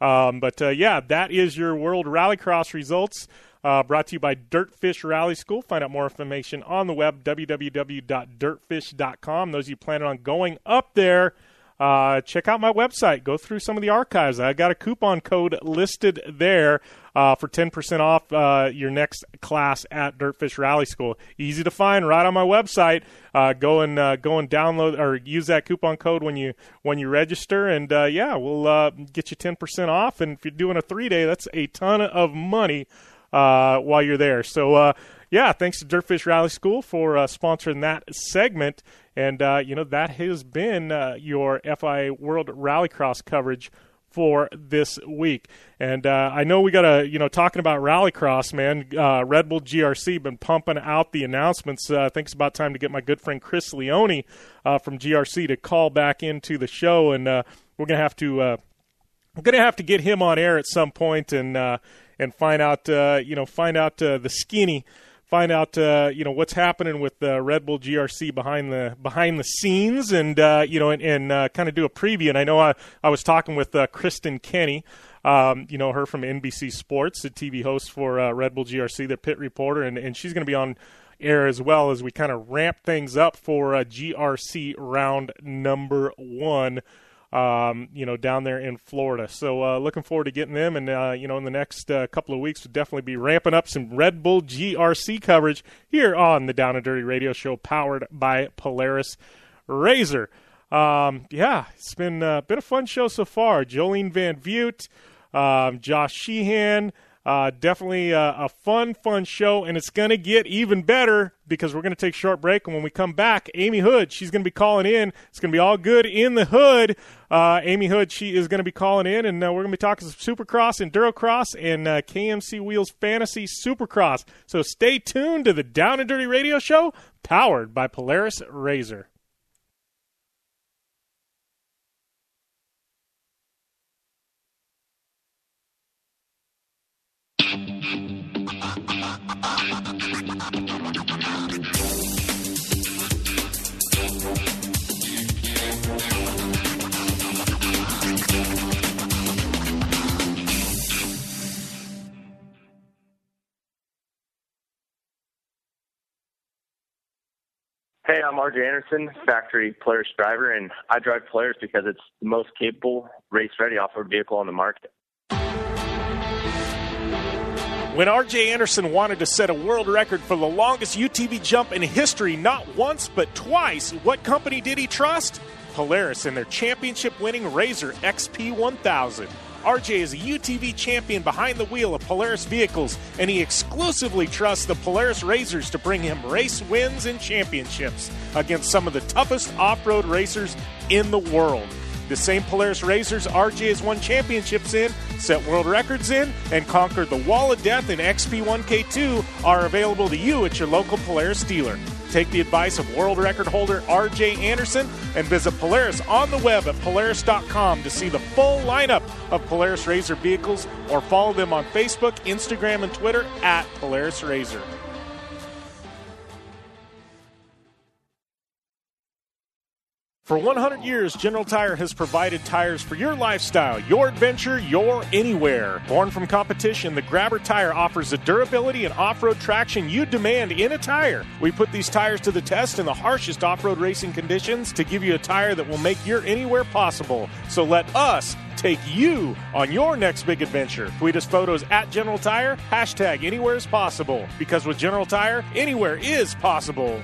That is your World Rallycross results. Brought to you by Dirtfish Rally School. Find out more information on the web, www.dirtfish.com. Those of you planning on going up there, check out my website. Go through some of the archives. I got a coupon code listed there for 10% off your next class at Dirtfish Rally School. Easy to find right on my website. Go and download or use that coupon code when you register, and we'll get you 10% off. And if you're doing a 3-day, that's a ton of money while you're there. So, thanks to Dirtfish Rally School for sponsoring that segment. And, that has been your FIA World Rallycross coverage for this week. And I know we got to, talking about Rallycross, man, Red Bull GRC been pumping out the announcements. I think it's about time to get my good friend Chris Leone from GRC to call back into the show. And we're going to have to get him on air at some point and find out the skinny, find out what's happening with the Red Bull GRC behind the scenes, and kind of do a preview. And I know I was talking with Kristen Kenny, her from NBC Sports, the TV host for Red Bull GRC, their pit reporter, and she's going to be on air as well as we kind of ramp things up for GRC round number 1. Down there in Florida. So looking forward to getting them. And, in the next couple of weeks, we'll definitely be ramping up some Red Bull GRC coverage here on the Down and Dirty Radio Show, powered by Polaris RZR. It's been a fun show so far. Jolene Van Vliet, Josh Sheehan. Definitely a fun show, and it's going to get even better because we're going to take a short break, and when we come back, Amy Hood, she's going to be calling in. It's going to be all good in the hood. Amy Hood, she is going to be calling in, and we're going to be talking some Supercross, Endurocross, and KMC Wheels Fantasy Supercross. So stay tuned to the Down and Dirty Radio Show, powered by Polaris RZR. Hey, I'm RJ Anderson, factory Polaris driver, and I drive Polaris because it's the most capable, race-ready off-road vehicle on the market. When R.J. Anderson wanted to set a world record for the longest UTV jump in history, not once but twice, what company did he trust? Polaris and their championship-winning RZR XP1000. R.J. is a UTV champion behind the wheel of Polaris vehicles, and he exclusively trusts the Polaris RZRs to bring him race wins and championships against some of the toughest off-road racers in the world. The same Polaris RZRs R.J. has won championships in, set world records in, and conquered the Wall of Death in XP1K2 are available to you at your local Polaris dealer. Take the advice of world record holder R.J. Anderson and visit Polaris on the web at Polaris.com to see the full lineup of Polaris RZR vehicles, or follow them on Facebook, Instagram, and Twitter at Polaris RZR. For 100 years, General Tire has provided tires for your lifestyle, your adventure, your anywhere. Born from competition, the Grabber tire offers the durability and off-road traction you demand in a tire. We put these tires to the test in the harshest off-road racing conditions to give you a tire that will make your anywhere possible. So let us take you on your next big adventure. Tweet us photos at General Tire, hashtag anywhere is possible. Because with General Tire, anywhere is possible.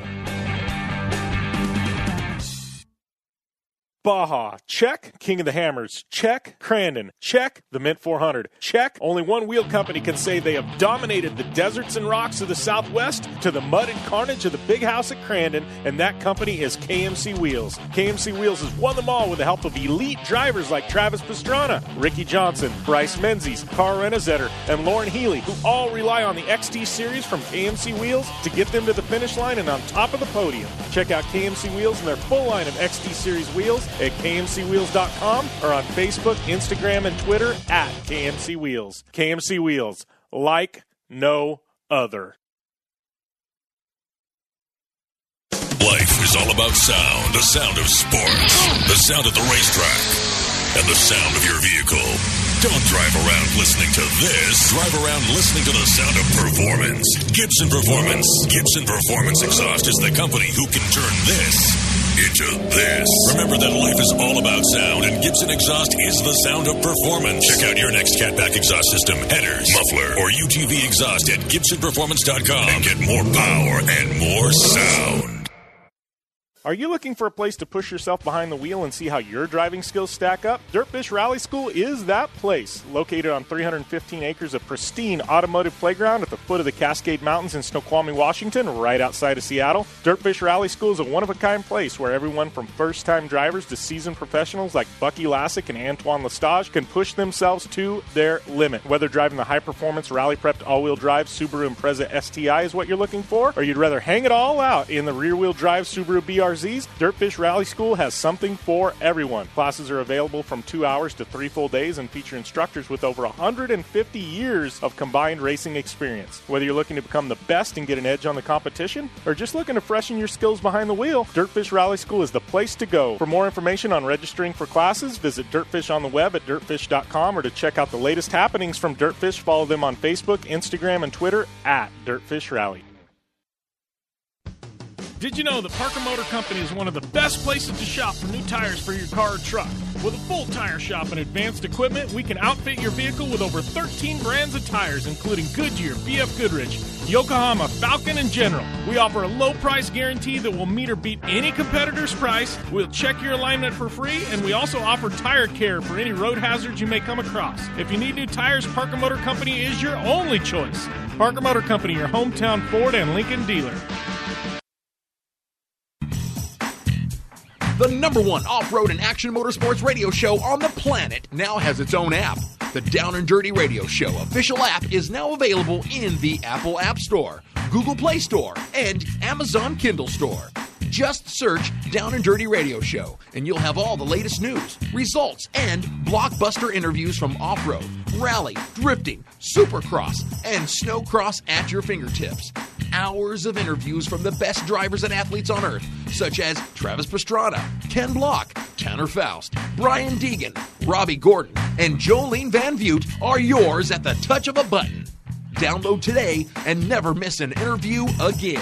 Baja, check. King of the Hammers, check. Crandon, check. The Mint 400, check. Only one wheel company can say they have dominated the deserts and rocks of the Southwest to the mud and carnage of the big house at Crandon, and that company is KMC Wheels. KMC Wheels has won them all with the help of elite drivers like Travis Pastrana, Ricky Johnson, Bryce Menzies, Carl Renazetter, and Lauren Healy, who all rely on the XT Series from KMC Wheels to get them to the finish line and on top of the podium. Check out KMC Wheels and their full line of XT Series wheels at KMCWheels.com or on Facebook, Instagram, and Twitter at KMC Wheels. KMC Wheels, like no other. Life is all about sound, the sound of sports, the sound at the racetrack, and the sound of your vehicle. Don't drive around listening to this. Drive around listening to the sound of performance. Gibson Performance. Gibson Performance Exhaust is the company who can turn this into this. Remember that life is all about sound, and Gibson Exhaust is the sound of performance. Check out your next catback exhaust system, headers, muffler, or UTV exhaust at GibsonPerformance.com and get more power and more sound. Are you looking for a place to push yourself behind the wheel and see how your driving skills stack up? Dirtfish Rally School is that place. Located on 315 acres of pristine automotive playground at the foot of the Cascade Mountains in Snoqualmie, Washington, right outside of Seattle. Dirtfish Rally School is a one-of-a-kind place where everyone from first-time drivers to seasoned professionals like Bucky Lassick and Antoine Lestage can push themselves to their limit. Whether driving the high-performance, rally-prepped all-wheel drive Subaru Impreza STI is what you're looking for, or you'd rather hang it all out in the rear-wheel drive Subaru BRZ, Dirtfish Rally School has something for everyone. Classes are available from 2 hours to 3 full days and feature instructors with over 150 years of combined racing experience. Whether you're looking to become the best and get an edge on the competition, or just looking to freshen your skills behind the wheel, Dirtfish Rally School is the place to go. For more information on registering for classes, visit Dirtfish on the web at dirtfish.com, or to check out the latest happenings from Dirtfish, follow them on Facebook, Instagram, and Twitter at Dirtfish Rally. Did you know that Parker Motor Company is one of the best places to shop for new tires for your car or truck? With a full tire shop and advanced equipment, we can outfit your vehicle with over 13 brands of tires, including Goodyear, BF Goodrich, Yokohama, Falcon, and General. We offer a low price guarantee that will meet or beat any competitor's price. We'll check your alignment for free, and we also offer tire care for any road hazards you may come across. If you need new tires, Parker Motor Company is your only choice. Parker Motor Company, your hometown Ford and Lincoln dealer. The #1 off-road and action motorsports radio show on the planet now has its own app. The Down and Dirty Radio Show official app is now available in the Apple App Store, Google Play Store, and Amazon Kindle Store. Just search Down and Dirty Radio Show, and you'll have all the latest news, results, and blockbuster interviews from off-road, rally, drifting, supercross, and snowcross at your fingertips. Hours of interviews from the best drivers and athletes on Earth, such as Travis Pastrana, Ken Block, Tanner Faust, Brian Deegan, Robbie Gordon, and Jolene Van Vught are yours at the touch of a button. Download today and never miss an interview again.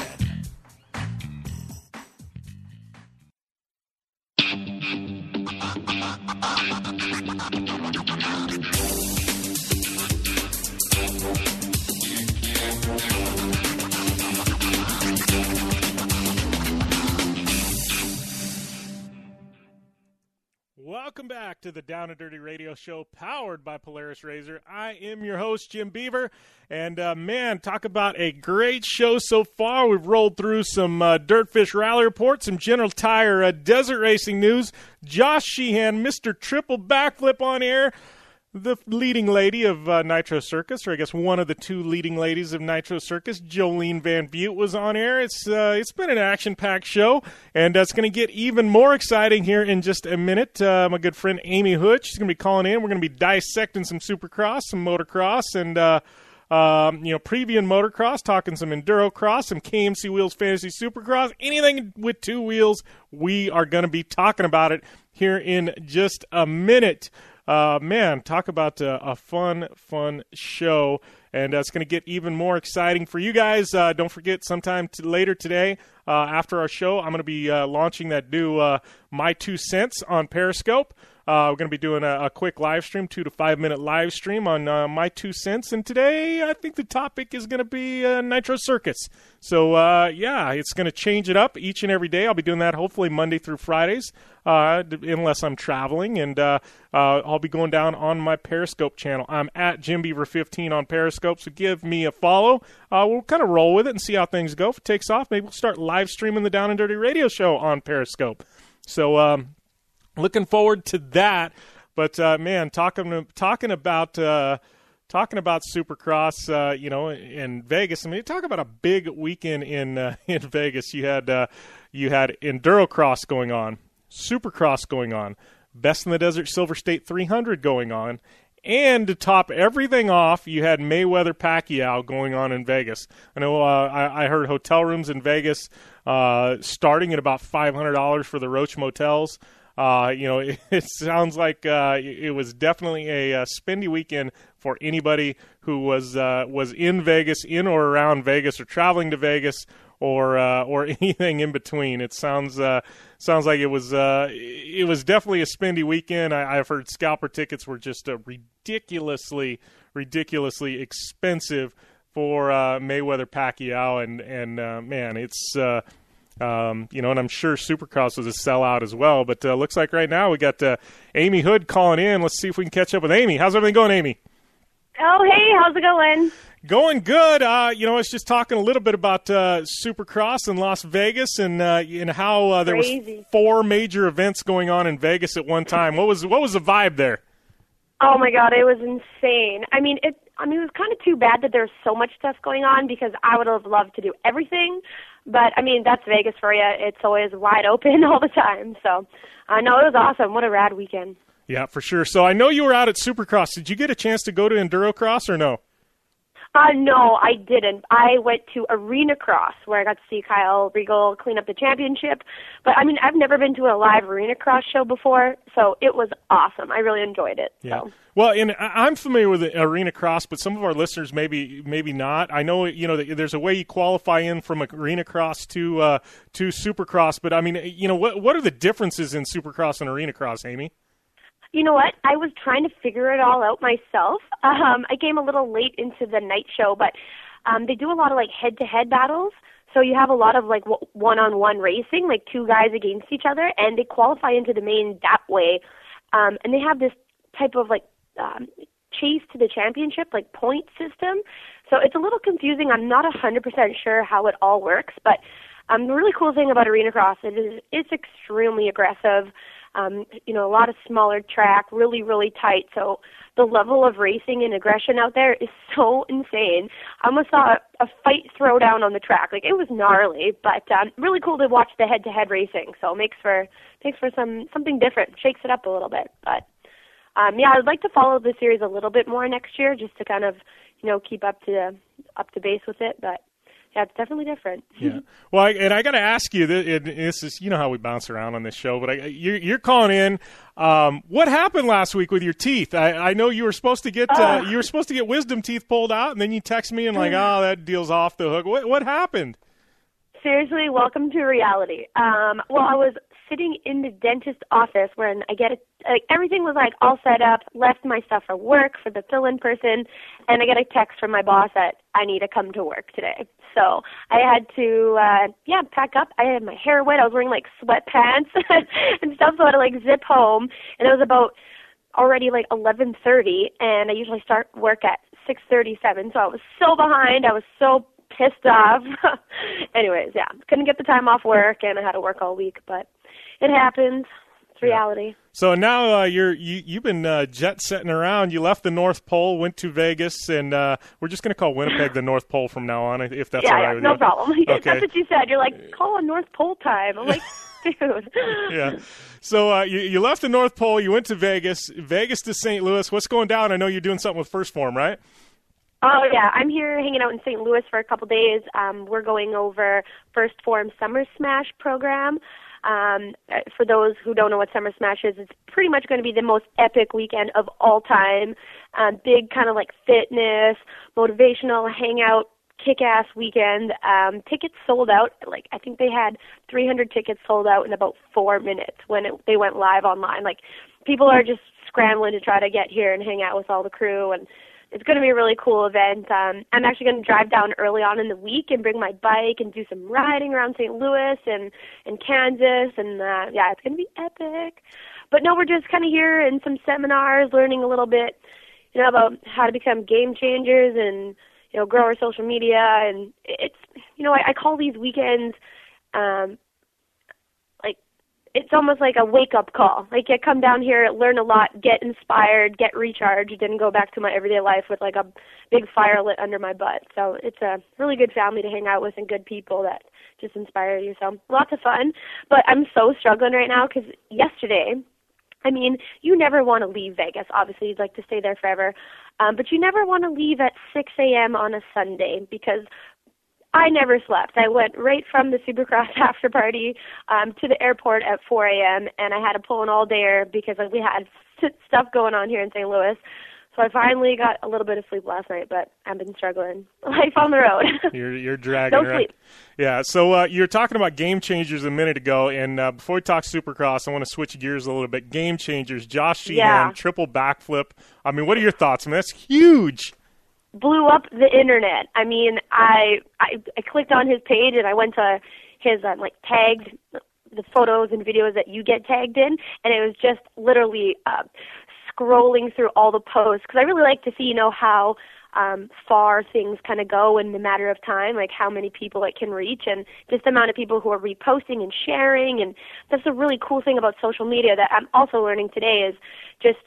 Welcome back to the Down and Dirty Radio Show, powered by Polaris RZR. I am your host, Jim Beaver, and man, talk about a great show so far. We've rolled through some Dirtfish Rally reports, some General Tire desert racing news, Josh Sheehan, Mr. Triple Backflip on air, the leading lady of Nitro Circus, or I guess one of the two leading ladies of Nitro Circus, Jolene Van Butte, was on air. It's been an action-packed show, and it's going to get even more exciting here in just a minute. My good friend Amy Hood, she's going to be calling in. We're going to be dissecting some Supercross, some motocross, and previewing motocross, talking some enduro cross, some KMC Wheels Fantasy Supercross, anything with two wheels. We are going to be talking about it here in just a minute. Man, talk about a fun show, and it's going to get even more exciting for you guys. Don't forget, sometime later today, after our show, I'm going to be launching that new My 2 Cents on Periscope. We're going to be doing a quick live stream, 2 to 5 minute live stream on My 2 Cents. And today, I think the topic is going to be Nitro Circus. So, it's going to change it up each and every day. I'll be doing that hopefully Monday through Fridays, unless I'm traveling. And I'll be going down on my Periscope channel. I'm at JimBeaver15 on Periscope, so give me a follow. We'll kind of roll with it and see how things go. If it takes off, maybe we'll start live streaming the Down and Dirty Radio Show on Periscope. So, looking forward to that, but man, talking about Supercross, in Vegas. I mean, talk about a big weekend in Vegas. You had Endurocross going on, Supercross going on, Best in the Desert Silver State 300 going on, and to top everything off, you had Mayweather-Pacquiao going on in Vegas. I know I heard hotel rooms in Vegas starting at about $500 for the Roach Motels. It sounds like it was definitely a spendy weekend for anybody who was in Vegas, in or around Vegas, or traveling to Vegas, or anything in between. It sounds like it was definitely a spendy weekend. I've heard scalper tickets were just ridiculously expensive for Mayweather-Pacquiao, and man, it's. And I'm sure Supercross was a sellout as well. But looks like right now we got Amy Hood calling in. Let's see if we can catch up with Amy. How's everything going, Amy? Oh, hey, how's it going? Going good. I was just talking a little bit about Supercross in Las Vegas and how there was 4 major events going on in Vegas at one time. What was the vibe there? Oh my God, it was insane. I mean, it was kind of too bad that there's so much stuff going on, because I would have loved to do everything. But, I mean, that's Vegas for you. It's always wide open all the time. So, no, it was awesome. What a rad weekend. Yeah, for sure. So I know you were out at Supercross. Did you get a chance to go to Endurocross or no? No, I didn't. I went to Arena Cross, where I got to see Kyle Regal clean up the championship. But, I mean, I've never been to a live Arena Cross show before, so it was awesome. I really enjoyed it. Yeah. So. Well, and I'm familiar with Arena Cross, but some of our listeners maybe not. I know, there's a way you qualify in from Arena Cross to Supercross, but, I mean, what are the differences in Supercross and Arena Cross, Amy? You know what? I was trying to figure it all out myself. I came a little late into the night show, but they do a lot of, head-to-head battles. So you have a lot of, one-on-one racing, 2 guys against each other, and they qualify into the main that way. And they have this type of, chase to the championship, point system. So it's a little confusing. I'm not 100% sure how it all works, but the really cool thing about Arena Cross is it's extremely aggressive. A lot of smaller track, really, really tight. So the level of racing and aggression out there is so insane. I almost saw a fight throwdown on the track. It was gnarly, but really cool to watch the head-to-head racing. So it makes for something different, shakes it up a little bit. But I'd like to follow the series a little bit more next year, just to kind of keep up to base with it. But yeah, it's definitely different. Yeah. Well, I got to ask you, this is, how we bounce around on this show, but you're calling in. What happened last week with your teeth? I know you were supposed to get wisdom teeth pulled out, and then you text me and that deal's off the hook. What happened? Seriously, welcome to reality. I was sitting in the dentist office when I get everything was all set up, left my stuff for work for the fill-in person, and I get a text from my boss that I need to come to work today. So I had to, pack up. I had my hair wet. I was wearing sweatpants and stuff, so I had to zip home. And it was about already 11:30, and I usually start work at 6:37. So I was so behind. I was so pissed off. Anyways, couldn't get the time off work, and I had to work all week, but it happens. It's reality. So now you've been jet setting around. You left the North Pole, went to Vegas, and we're just going to call Winnipeg the North Pole from now on, if that's all right with you. Yeah, no problem. Okay. That's what you said. You're like, call on North Pole time. I'm like, dude. Yeah. So you left the North Pole. You went to Vegas to St. Louis. What's going down? I know you're doing something with First Form, right? Oh, yeah. I'm here hanging out in St. Louis for a couple days. We're going over First Form Summer Smash program. For those who don't know what Summer Smash is, it's pretty much going to be the most epic weekend of all time. Big kind of like fitness, motivational, hangout, kick-ass weekend. Tickets sold out. Like, I think they had 300 tickets sold out in about 4 minutes when they went live online. Like, people are just scrambling to try to get here and hang out with all the crew, and it's going to be a really cool event. I'm actually going to drive down early on in the week and bring my bike and do some riding around St. Louis and Kansas, and yeah, it's going to be epic. But no, we're just kind of here in some seminars, learning a little bit, about how to become game changers and grow our social media. And it's I call these weekends it's almost like a wake-up call. Like, I come down here, learn a lot, get inspired, get recharged, and go back to my everyday life with, like, a big fire lit under my butt. So it's a really good family to hang out with and good people that just inspire you. So lots of fun. But I'm so struggling right now because yesterday, you never want to leave Vegas. Obviously, you'd like to stay there forever. But you never want to leave at 6 a.m. on a Sunday because I never slept. I went right from the Supercross after party to the airport at 4 a.m., and I had to pull an all-dayer because we had stuff going on here in St. Louis. So I finally got a little bit of sleep last night, but I've been struggling. Life on the road. You're dragging. No sleep. Yeah, so you're talking about game changers a minute ago, and before we talk Supercross, I want to switch gears a little bit. Game changers, Josh Sheehan, triple backflip. What are your thoughts? That's huge. Blew up the internet. I clicked on his page and I went to his tagged the photos and videos that you get tagged in, and it was just literally scrolling through all the posts because I really like to see how far things kind of go in the matter of time, like how many people it can reach, and just the amount of people who are reposting and sharing. And that's a really cool thing about social media that I'm also learning today is just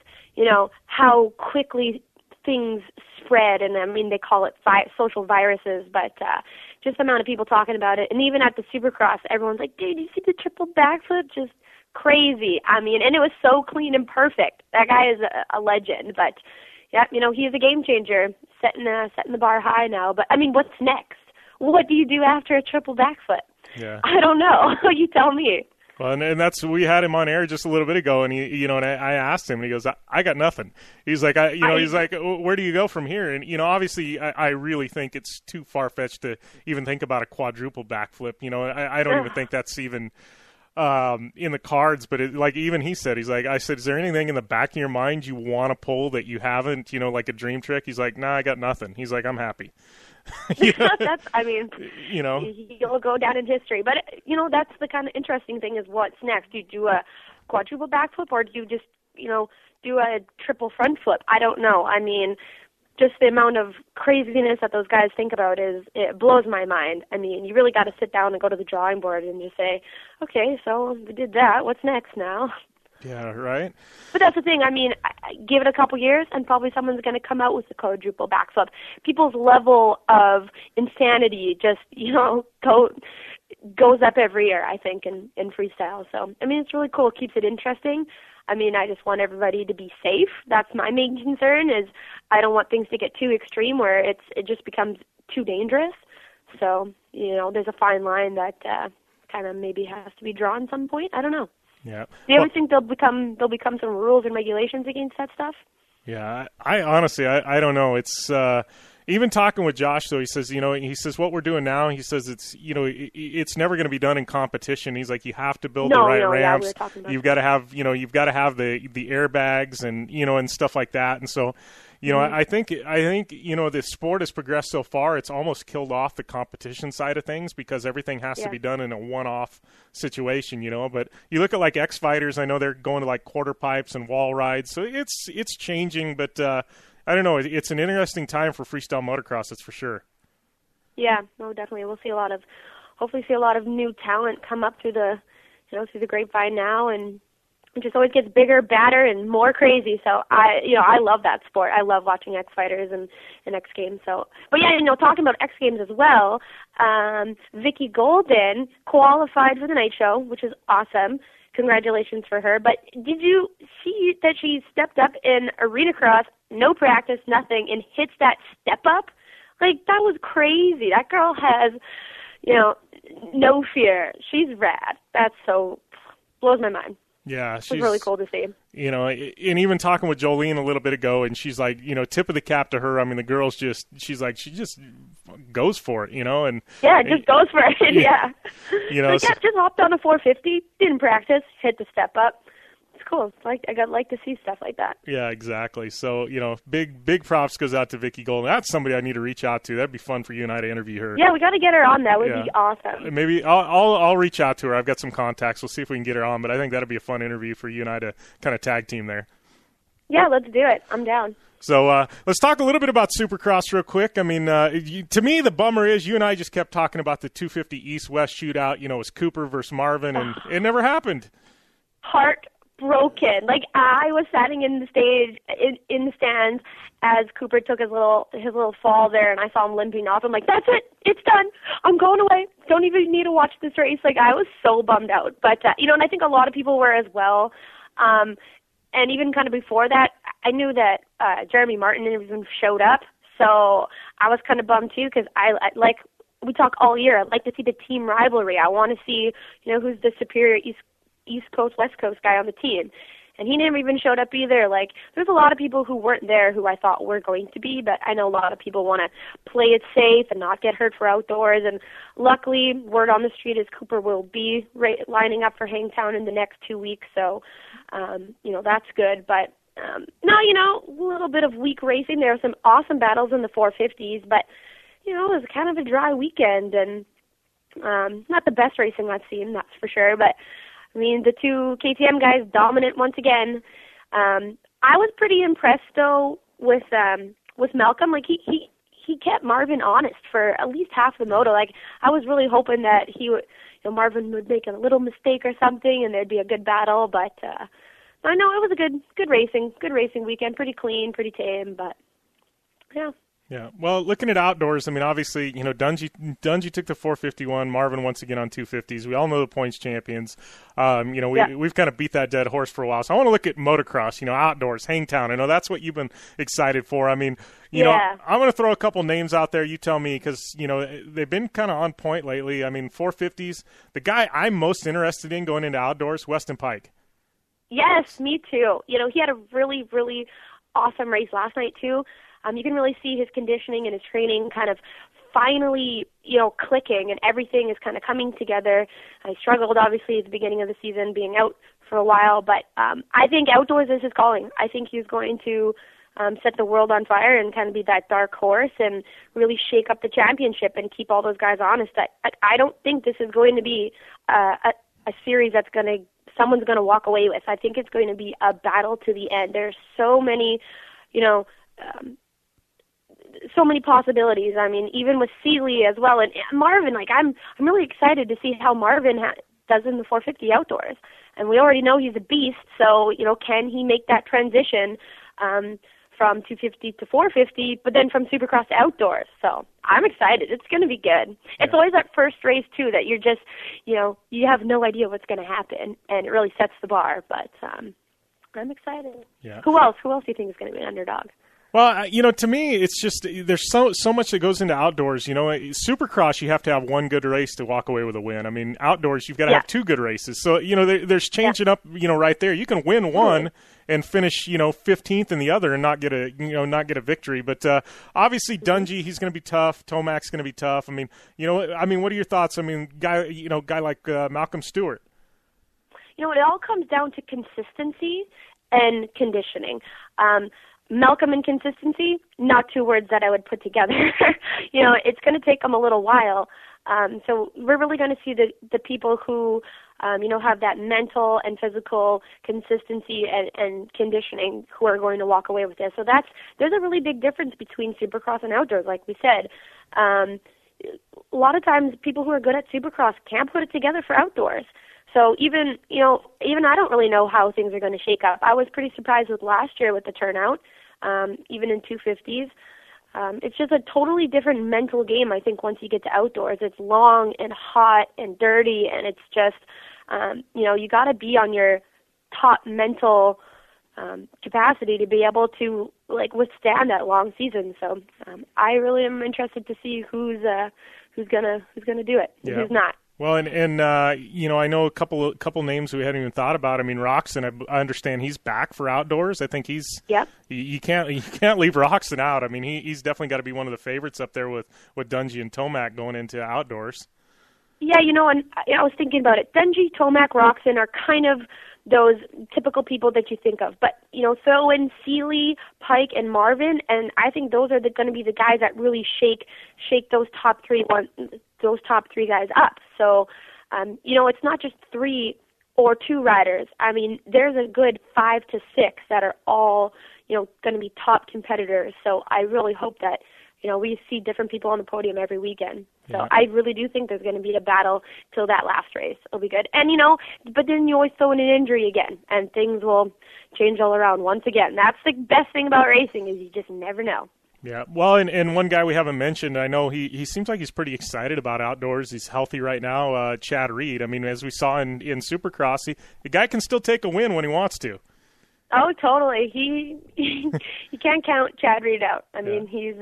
how quickly things spread, and they call it social viruses, but just the amount of people talking about it. And even at the Supercross, everyone's like, dude, you see the triple backflip? Just crazy. And it was so clean and perfect. That guy is a legend, but yeah, he's a game changer, setting the bar high now. But what's next? What do you do after a triple backflip? Yeah. I don't know. You tell me. Well, and that's, we had him on air just a little bit ago, and he, and I asked him, and he goes, I got nothing. He's like, he's like, where do you go from here? And obviously, I really think it's too far fetched to even think about a quadruple backflip. I don't even think that's even in the cards. But even he said, I said, is there anything in the back of your mind you want to pull that you haven't? Like a dream trick? He's like, nah, I got nothing. He's like, I'm happy. That's you'll go down in history. But that's the kind of interesting thing is what's next. Do you do a quadruple backflip or do you just do a triple front flip? I don't know. Just the amount of craziness that those guys think about it blows my mind. You really got to sit down and go to the drawing board and just say, okay, so we did that. What's next now? Yeah, right. But that's the thing. I give it a couple years, and probably someone's going to come out with the quadruple backflip. People's level of insanity just, goes up every year, I think, in freestyle. So, it's really cool. It keeps it interesting. I just want everybody to be safe. That's my main concern is I don't want things to get too extreme where it just becomes too dangerous. So, there's a fine line that kind of maybe has to be drawn at some point. I don't know. Yeah. Do you ever think there'll become some rules and regulations against that stuff? Yeah, I honestly, I don't know. It's even talking with Josh, though, he says, what we're doing now, he says it's never going to be done in competition. He's like, you have to build the right ramps. Yeah, you've got to have, the airbags and, and stuff like that. And so, I think the sport has progressed so far, it's almost killed off the competition side of things because everything has to be done in a one-off situation, But you look at X Fighters, I know they're going to quarter pipes and wall rides, so it's changing. But I don't know, it's an interesting time for freestyle motocross, that's for sure. Yeah, no, definitely. We'll hopefully see a lot of new talent come up through the grapevine now, and It just always gets bigger, badder, and more crazy. So I love that sport. I love watching X Fighters and X Games. So, but yeah, talking about X Games as well, Vicky Golden qualified for the night show, which is awesome. Congratulations for her. But did you see that she stepped up in arena cross, no practice, nothing, and hits that step up? Like, that was crazy. That girl has, no fear. She's rad. That's blows my mind. Yeah, she's really cool to see. And even talking with Jolene a little bit ago, and she's like, tip of the cap to her. I mean, the girl's she just goes for it, and yeah, just goes for it. Yeah, just hopped on a 450, didn't practice, hit the step up. It's cool. I like to see stuff like that. Yeah, exactly. So big props goes out to Vicky Golden. That's somebody I need to reach out to. That'd be fun for you and I to interview her. Yeah, we got to get her on. That would be awesome. Maybe I'll reach out to her. I've got some contacts. We'll see if we can get her on. But I think that'd be a fun interview for you and I to kind of tag team there. Yeah, let's do it. I'm down. So let's talk a little bit about Supercross real quick. I mean, to me, the bummer is you and I just kept talking about the 250 East-West shootout. It was Cooper versus Marvin, and it never happened. Heartbroken. Like, I was sitting in the stage, in the stands, as Cooper took his little fall there, and I saw him limping off. I'm like, that's it. It's done. I'm going away. Don't even need to watch this race. Like, I was so bummed out. But, and I think a lot of people were as well. And even kind of before that, I knew that Jeremy Martin even showed up. So I was kind of bummed, too, because we talk all year. I'd like to see the team rivalry. I want to see, who's the superior East Coast, West Coast guy on the team. And he never even showed up either. Like, there's a lot of people who weren't there who I thought were going to be, but I know a lot of people want to play it safe and not get hurt for outdoors. And luckily, word on the street is Cooper will be lining up for Hangtown in the next 2 weeks. So, that's good. But, a little bit of weak racing. There were some awesome battles in the 450s, but, it was kind of a dry weekend. And not the best racing I've seen, that's for sure. But, I mean, the two KTM guys dominant once again. I was pretty impressed though with Malcolm. Like he kept Marvin honest for at least half the moto. Like I was really hoping that Marvin would make a little mistake or something, and there'd be a good battle. But I know it was a good racing weekend. Pretty clean, pretty tame. But yeah. Yeah, well, looking at outdoors, I mean, obviously, Dungey took the 451, Marvin once again on 250s. We all know the points champions. We've kind of beat that dead horse for a while. So I want to look at motocross, outdoors, Hangtown. I know that's what you've been excited for. I mean, I'm going to throw a couple names out there. You tell me, because, they've been kind of on point lately. I mean, 450s, the guy I'm most interested in going into outdoors, Weston Pike. Yes, me too. He had a really, really awesome race last night too. You can really see his conditioning and his training kind of finally, clicking, and everything is kind of coming together. I struggled, obviously, at the beginning of the season, being out for a while, but I think outdoors is his calling. I think he's going to set the world on fire and kind of be that dark horse and really shake up the championship and keep all those guys honest. I don't think this is going to be a series someone's going to walk away with. I think it's going to be a battle to the end. There's so many, so many possibilities. I mean, even with Seeley as well, and Marvin. Like, I'm really excited to see how Marvin does in the 450 outdoors. And we already know he's a beast. So, can he make that transition from 250 to 450, but then from Supercross to outdoors? So I'm excited. It's going to be good. Yeah. It's always that first race too that you're just, you have no idea what's going to happen, and it really sets the bar. But I'm excited. Yeah. Who else do you think is going to be an underdog? Well, to me, it's just there's so much that goes into outdoors. Supercross, you have to have one good race to walk away with a win. I mean, outdoors, you've got to have two good races. So, there's changing up, right there. You can win one and finish, 15th in the other and not get a victory. But obviously, Dungey, he's going to be tough. Tomac's going to be tough. I mean, what are your thoughts? I mean, guy like Malcolm Stewart. It all comes down to consistency and conditioning. Malcolm and consistency, not two words that I would put together. It's going to take them a little while. So we're really going to see the people who, have that mental and physical consistency and conditioning who are going to walk away with this. So there's a really big difference between Supercross and outdoors, like we said. A lot of times people who are good at Supercross can't put it together for outdoors. So even I don't really know how things are going to shake up. I was pretty surprised with last year with the turnout, even in 250s. It's just a totally different mental game, I think, once you get to outdoors. It's long and hot and dirty, and it's just, you got to be on your top mental capacity to be able to withstand that long season. So I really am interested to see who's gonna do it and who's not. Well, and I know a couple names we hadn't even thought about. I mean, Roczen, I understand he's back for outdoors. I think he's you can't leave Roczen out. I mean, he's definitely got to be one of the favorites up there with Dungey and Tomac going into outdoors. Yeah, and I was thinking about it. Dungey, Tomac, Roczen are kind of those typical people that you think of. But, throw in Seeley, Pike, and Marvin, and I think those are going to be the guys that really shake those top three guys up. So, it's not just 3 or 2 riders. I mean, there's a good 5 to 6 that are all, going to be top competitors. So I really hope that, we see different people on the podium every weekend. So I really do think there's going to be a battle till that last race. It'll be good. And, but then you always throw in an injury again, and things will change all around once again. That's the best thing about racing is you just never know. Yeah, well, and one guy we haven't mentioned, I know he seems like he's pretty excited about outdoors. He's healthy right now, Chad Reed. I mean, as we saw in Supercross, the guy can still take a win when he wants to. Oh, totally. You can't count Chad Reed out. I mean, he's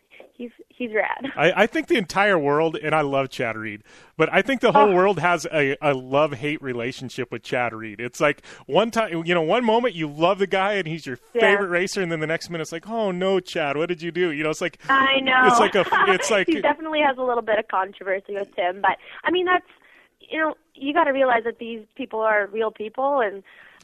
rad. I think the entire world, and I love Chad Reed, but I think the whole world has a love-hate relationship with Chad Reed. It's like one moment you love the guy and he's your favorite racer, and then the next minute it's like, oh no, Chad, what did you do? It's like I know. It's like he definitely has a little bit of controversy with him, but I mean that's you got to realize that these people are real people, and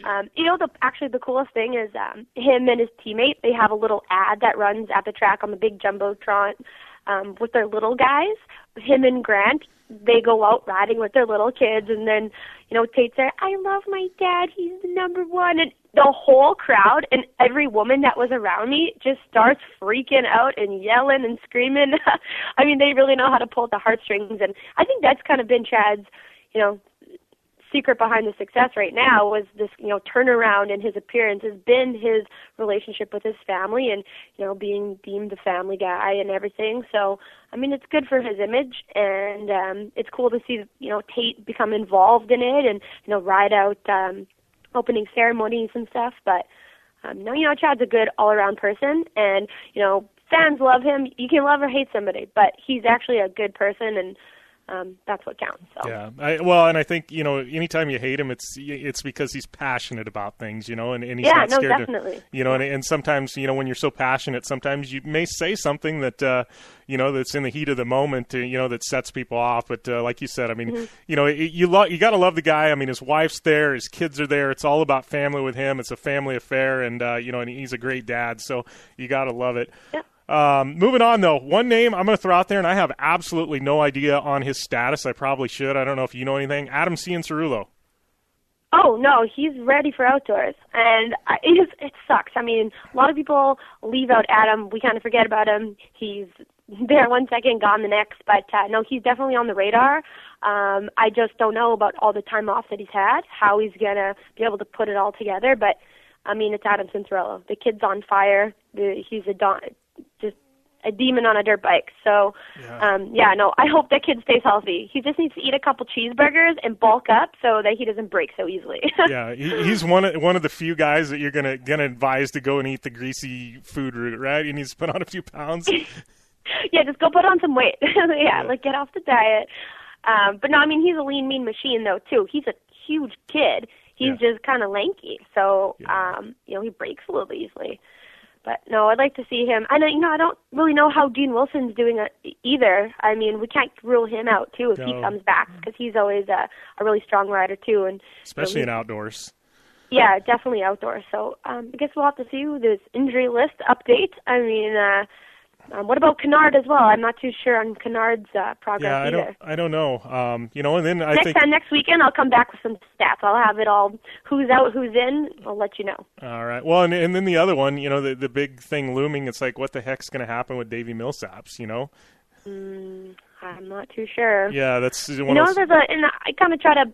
the coolest thing is him and his teammate, they have a little ad that runs at the track on the big jumbotron with their little guys. Him and Grant, they go out riding with their little kids, and then Tate's there, I love my dad, he's the number one, and the whole crowd and every woman that was around me just starts freaking out and yelling and screaming. I mean, they really know how to pull at the heartstrings, and I think that's kind of been Chad's secret behind the success right now was this, turnaround in his appearance has been his relationship with his family and, being deemed the family guy and everything. So, I mean, it's good for his image, and it's cool to see, Tate become involved in it and, ride out opening ceremonies and stuff. But, Chad's a good all-around person, and, fans love him. You can love or hate somebody, but he's actually a good person, and that's what counts. So. Yeah, and I think anytime you hate him, it's because he's passionate about things, and he's not scared definitely. And sometimes when you're so passionate, sometimes you may say something that that's in the heat of the moment, that sets people off. But like you said, I mean, you got to love the guy. I mean, his wife's there, his kids are there. It's all about family with him. It's a family affair, and and he's a great dad. So you got to love it. Yeah. Moving on, though, one name I'm going to throw out there, and I have absolutely no idea on his status. I probably should. I don't know if you know anything. Adam Cianciarulo. Oh, no, he's ready for outdoors, and it sucks. I mean, a lot of people leave out Adam. We kind of forget about him. He's there one second, gone the next, but no, he's definitely on the radar. I just don't know about all the time off that he's had, how he's going to be able to put it all together, but, I mean, it's Adam Cianciarulo. The kid's on fire. He's just a demon on a dirt bike. So, I hope that kid stays healthy. He just needs to eat a couple cheeseburgers and bulk up so that he doesn't break so easily. Yeah, he's one of the few guys that you're gonna advise to go and eat the greasy food route, right? He needs to put on a few pounds. Yeah, just go put on some weight. Get off the diet. But no, I mean, he's a lean, mean machine though too. He's a huge kid. He's just kind of lanky, so he breaks a little easily. But no, I'd like to see him. I don't really know how Dean Wilson's doing either. I mean, we can't rule him out too if he comes back because he's always a really strong rider too, and especially in outdoors. Yeah, definitely outdoors. So I guess we'll have to see this injury list update. I mean, what about Kennard as well? I'm not too sure on Kennard's progress either. I don't know. And then next weekend I'll come back with some stats. I'll have it all. Who's out, who's in. I'll let you know. All right. Well, and then the other one, the big thing looming. It's like, what the heck's going to happen with Davey Millsaps? I'm not too sure. Yeah, that's one. I kind of try to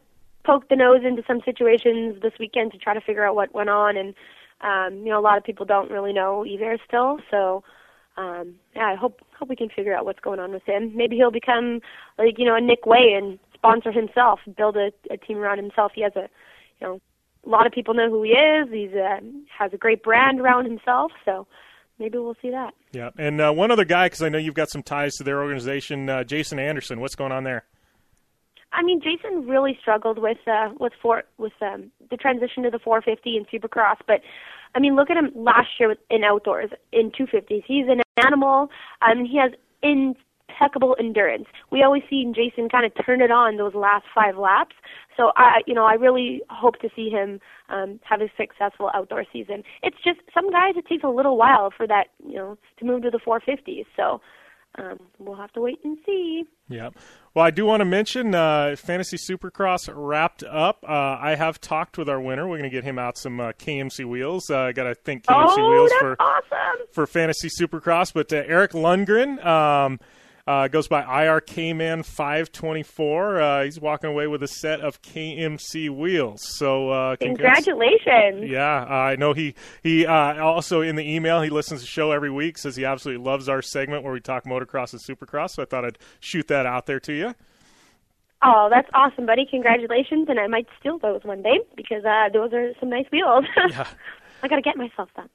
poked the nose into some situations this weekend to try to figure out what went on, and a lot of people don't really know either still. So I hope we can figure out what's going on with him. Maybe he'll become like a Nick Way and sponsor himself, build a team around himself. He has a lot of people know who he is. He's has a great brand around himself. So maybe we'll see that. Yeah, and one other guy, because I know you've got some ties to their organization, Jason Anderson. What's going on there? I mean, Jason really struggled with the transition to the 450 and Supercross, but I mean, look at him last year in outdoors in 250s. He's an animal. He has impeccable endurance. We always see Jason kind of turn it on those last 5 laps. So I really hope to see him have a successful outdoor season. It's just some guys it takes a little while for that to move to the 450s. So we'll have to wait and see. Yeah. Well, I do want to mention Fantasy Supercross wrapped up. I have talked with our winner. We're going to get him out some KMC wheels. I got to thank KMC wheels for Fantasy Supercross. But Eric Lundgren goes by IRKman 524. He's walking away with a set of KMC wheels. So congratulations. Yeah, I know he also in the email, he listens to the show every week, says he absolutely loves our segment where we talk motocross and supercross. So I thought I'd shoot that out there to you. Oh, that's awesome, buddy. Congratulations. And I might steal those one day because those are some nice wheels. Yeah. I got to get myself done.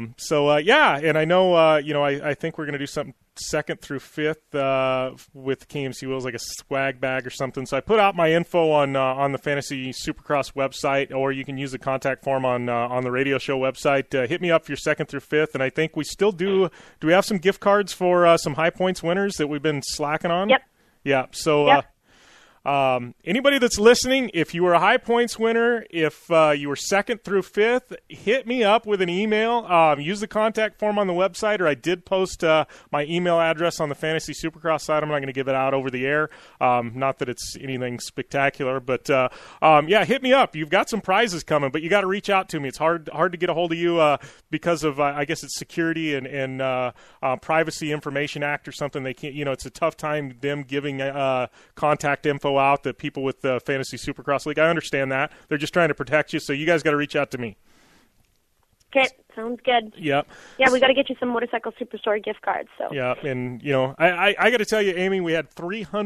And I know, I think we're going to do something 2nd through 5th with KMC wheels, like a swag bag or something. So I put out my info on the Fantasy Supercross website, or you can use the contact form on the radio show website. Hit me up for your 2nd through 5th, and I think we still do. Do we have some gift cards for some high points winners that we've been slacking on? Yep. Yeah. So. Yep. Anybody that's listening, if you were a high points winner, if you were 2nd through 5th, hit me up with an email. Use the contact form on the website, or I did post my email address on the Fantasy Supercross site. I'm not going to give it out over the air. Not that it's anything spectacular, but hit me up. You've got some prizes coming, but you got to reach out to me. It's hard to get a hold of you because of I guess it's security and Privacy Information Act or something. They can't. It's a tough time them giving contact info out that people with the Fantasy Supercross League. I understand that. They're just trying to protect you, so you guys got to reach out to me. Okay, sounds good. Yep. Yeah, we got to get you some Motorcycle Superstore gift cards. So. Yeah, and I got to tell you, Amy, we had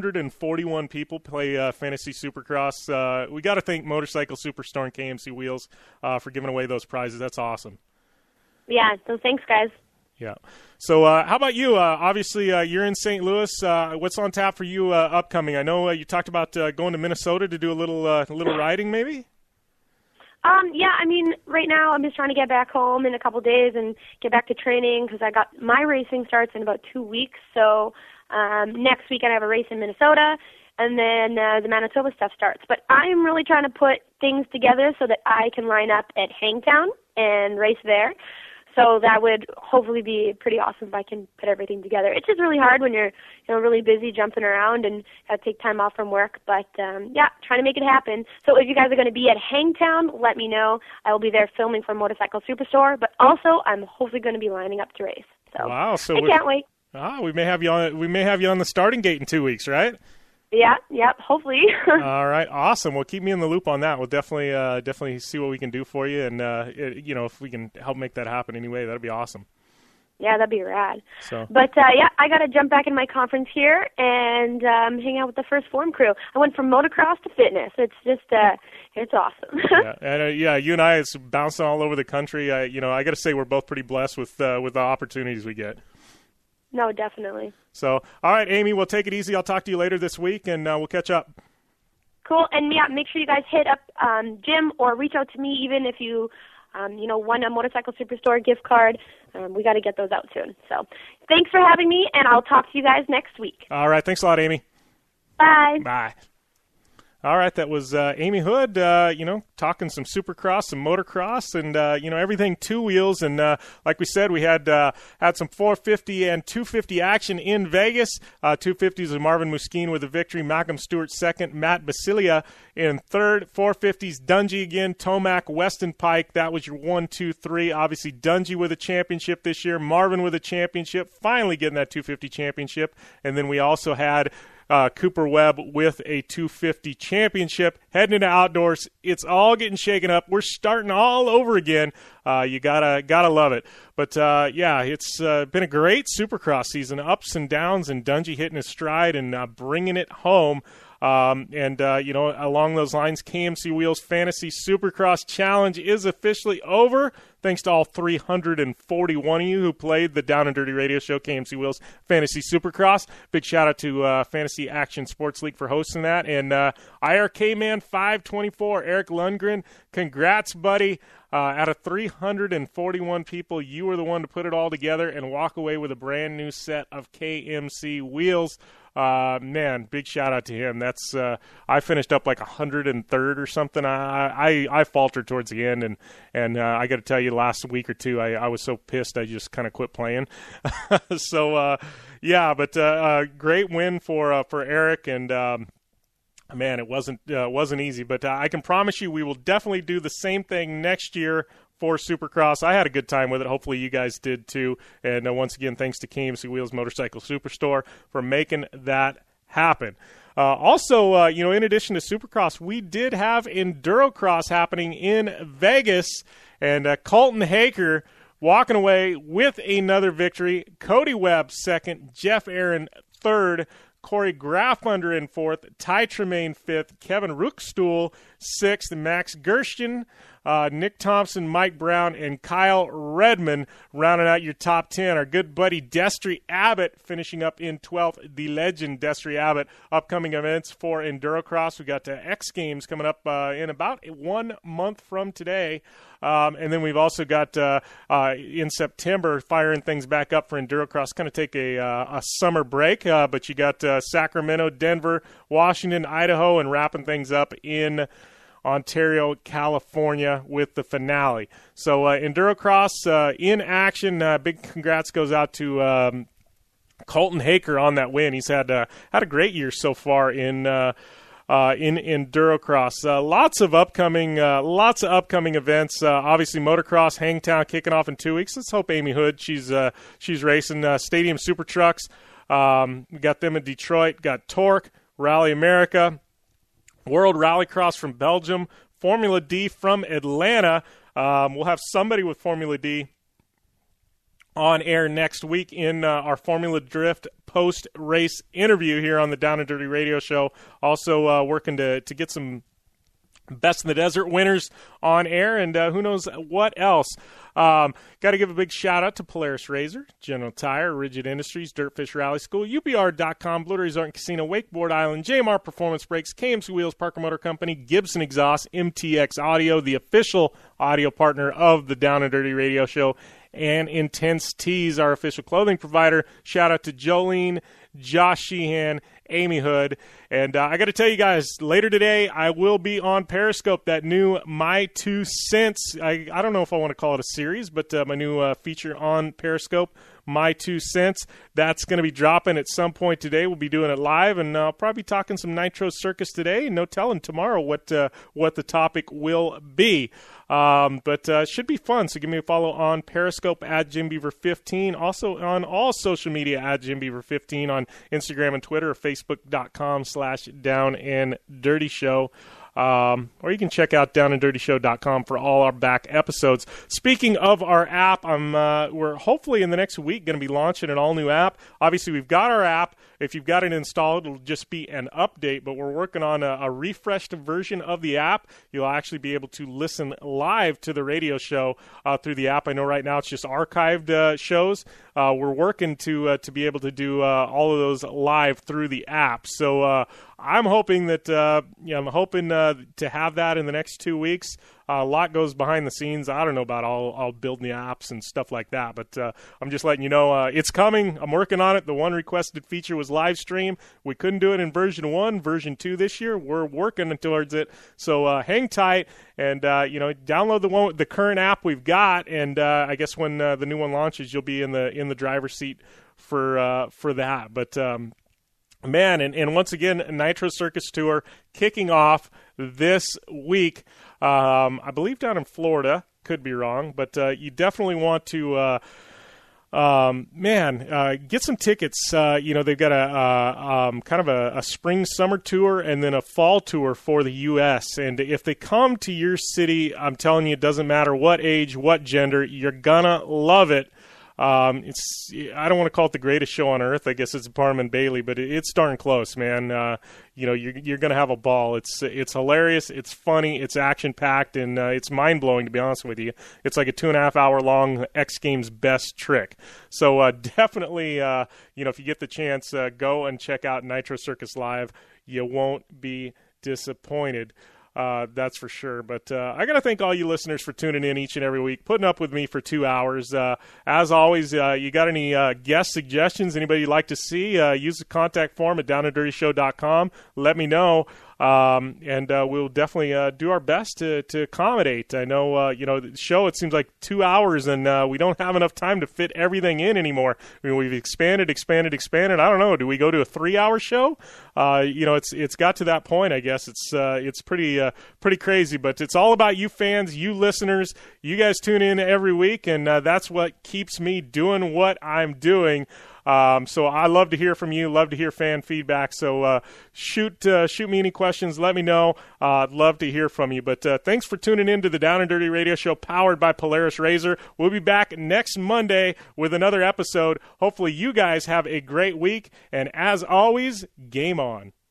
341 people play Fantasy Supercross. We got to thank Motorcycle Superstore and KMC Wheels for giving away those prizes. That's awesome. Yeah, so thanks, guys. Yeah. So how about you? Obviously, you're in St. Louis. What's on tap for you upcoming? I know you talked about going to Minnesota to do a little riding, maybe? Yeah, I mean, right now I'm just trying to get back home in a couple days and get back to training because my racing starts in about 2 weeks. So next week I have a race in Minnesota, and then the Manitoba stuff starts. But I'm really trying to put things together so that I can line up at Hangtown and race there. So that would hopefully be pretty awesome if I can put everything together. It's just really hard when you're really busy jumping around and have to take time off from work. But, trying to make it happen. So if you guys are going to be at Hangtown, let me know. I will be there filming for Motorcycle Superstore. But also, I'm hopefully going to be lining up to race. So wow! So I can't wait. We may have you on the starting gate in 2 weeks, right? Yeah, hopefully. All right, awesome. Well, keep me in the loop on that. We'll definitely see what we can do for you, and if we can help make that happen anyway, that'd be awesome. Yeah, that'd be rad. So, but I got to jump back in my conference here and hang out with the First Form crew. I went from motocross to fitness. It's just it's awesome. Yeah, and you and I, it's bouncing all over the country. I got to say we're both pretty blessed with the opportunities we get. No, definitely. So, all right, Amy, we'll take it easy. I'll talk to you later this week, and we'll catch up. Cool. And, yeah, make sure you guys hit up Jim or reach out to me even if you, won a Motorcycle Superstore gift card. We got to get those out soon. So thanks for having me, and I'll talk to you guys next week. All right. Thanks a lot, Amy. Bye. Bye. All right, that was Amy Hood, talking some supercross, some motocross, and, everything two wheels. And like we said, we had some 450 and 250 action in Vegas. 250s of Marvin Muskeen with a victory, Malcolm Stewart second, Matt Basilia in third. 450s, Dungey again, Tomac, Weston Pike. That was your 1, 2, 3. Obviously, Dungey with a championship this year, Marvin with a championship, finally getting that 250 championship. And then we also had Cooper Webb with a 250 championship. Heading into outdoors, it's all getting shaken up. We're starting all over again. You gotta love it. But it's been a great Supercross season, ups and downs, and Dungey hitting his stride and bringing it home. Along those lines, KMC Wheels Fantasy Supercross Challenge is officially over. Thanks to all 341 of you who played the Down and Dirty Radio Show, KMC Wheels Fantasy Supercross. Big shout out to Fantasy Action Sports League for hosting that. And IRK Man 524, Eric Lundgren, congrats, buddy. Out of 341 people, you were the one to put it all together and walk away with a brand new set of KMC wheels. Man, big shout out to him. That's I finished up like 103rd or something. I faltered towards the end, and I got to tell you, last week or two, I was so pissed I just kind of quit playing. Great win for Eric, and man, it wasn't easy, but I can promise you we will definitely do the same thing next year for Supercross. I had a good time with it. Hopefully you guys did too. And once again, thanks to KMC Wheels Motorcycle Superstore for making that happen. In addition to Supercross, we did have Endurocross happening in Vegas, and Colton Haker walking away with another victory. Cody Webb second, Jeff Aaron third, Corey Graffunder in fourth, Ty Tremaine fifth, Kevin Rookstuhl sixth, Max Gersten, Nick Thompson, Mike Brown, and Kyle Redmond rounding out your top 10. Our good buddy Destry Abbott finishing up in 12th, the legend Destry Abbott. Upcoming events for Endurocross. We got X Games coming up in about 1 month from today. And then we've also got in September firing things back up for Endurocross. Kind of take a summer break, but you got Sacramento, Denver, Washington, Idaho, and wrapping things up in Ontario, California with the finale. So Endurocross in action. Big congrats goes out to Colton Haker on that win. He's had a great year so far in Endurocross. Lots of upcoming events. Obviously, Motocross Hangtown kicking off in 2 weeks. Let's hope Amy Hood she's racing. Stadium Super Trucks. We got them in Detroit. Got Torque, Rally America, World Rallycross from Belgium, Formula D from Atlanta. We'll have somebody with Formula D on air next week in our Formula Drift post-race interview here on the Down and Dirty Radio Show. Also working to get some Best in the Desert winners on air, and who knows what else. Got to give a big shout-out to Polaris Razor, General Tire, Rigid Industries, Dirtfish Rally School, UBR.com, Blue Resort and Casino, Wakeboard Island, JMR Performance Brakes, KMC Wheels, Parker Motor Company, Gibson Exhaust, MTX Audio, the official audio partner of the Down and Dirty Radio Show, and Intense Tees, our official clothing provider. Shout-out to Jolene, Josh Sheehan, Amy Hood. And I got to tell you guys, later today, I will be on Periscope, that new My 2 Cents. I don't know if I want to call it a series, but my new feature on Periscope, My 2 Cents. That's going to be dropping at some point today. We'll be doing it live, and I'll probably be talking some Nitro Circus today. No telling tomorrow what the topic will be. But should be fun. So give me a follow on Periscope at JimBeaver15. Also on all social media at JimBeaver15 on Instagram and Twitter, or Facebook.com/DownandDirtyShow. Or you can check out downanddirtyshow.com for all our back episodes. Speaking of our app, we're hopefully in the next week going to be launching an all-new app. Obviously, we've got our app. If you've got it installed, it'll just be an update, but we're working on a refreshed version of the app. You'll actually be able to listen live to the radio show through the app. I know right now it's just archived shows. We're working to be able to do all of those live through the app. So I'm hoping that to have that in the next 2 weeks. A lot goes behind the scenes. I don't know about all building the apps and stuff like that, but I'm just letting you know it's coming. I'm working on it. The one requested feature was live stream. We couldn't do it in version 1, version 2 this year. We're working towards it. So hang tight and download the current app we've got, and I guess when the new one launches, you'll be in the driver's seat for that. But man, and once again, Nitro Circus Tour kicking off this week. I believe down in Florida, could be wrong, but you definitely want to Get some tickets. They've got a kind of a spring-summer tour and then a fall tour for the U.S. And if they come to your city, I'm telling you, it doesn't matter what age, what gender, you're gonna love it. I don't want to call it the greatest show on earth. I guess it's Barnum & Bailey, but it's darn close, man. You're going to have a ball. It's hilarious. It's funny. It's action-packed, and it's mind-blowing, to be honest with you. It's like a 2.5-hour-long X Games best trick. So definitely, if you get the chance, go and check out Nitro Circus Live. You won't be disappointed. That's for sure. But I got to thank all you listeners for tuning in each and every week, putting up with me for 2 hours. As always, you got any guest suggestions, anybody you'd like to see, use the contact form at downanddirtyshow.com. Let me know. And we'll definitely do our best to accommodate. I know, the show, it seems like 2 hours, and we don't have enough time to fit everything in anymore. I mean, we've expanded. I don't know. Do we go to a 3-hour show? It's got to that point, I guess. It's pretty crazy, but it's all about you fans, you listeners. You guys tune in every week, and that's what keeps me doing what I'm doing. So I love to hear from you, love to hear fan feedback. So shoot me any questions, let me know. I'd love to hear from you. But thanks for tuning in to the Down and Dirty Radio Show powered by Polaris Razor. We'll be back next Monday with another episode. Hopefully you guys have a great week. And as always, game on.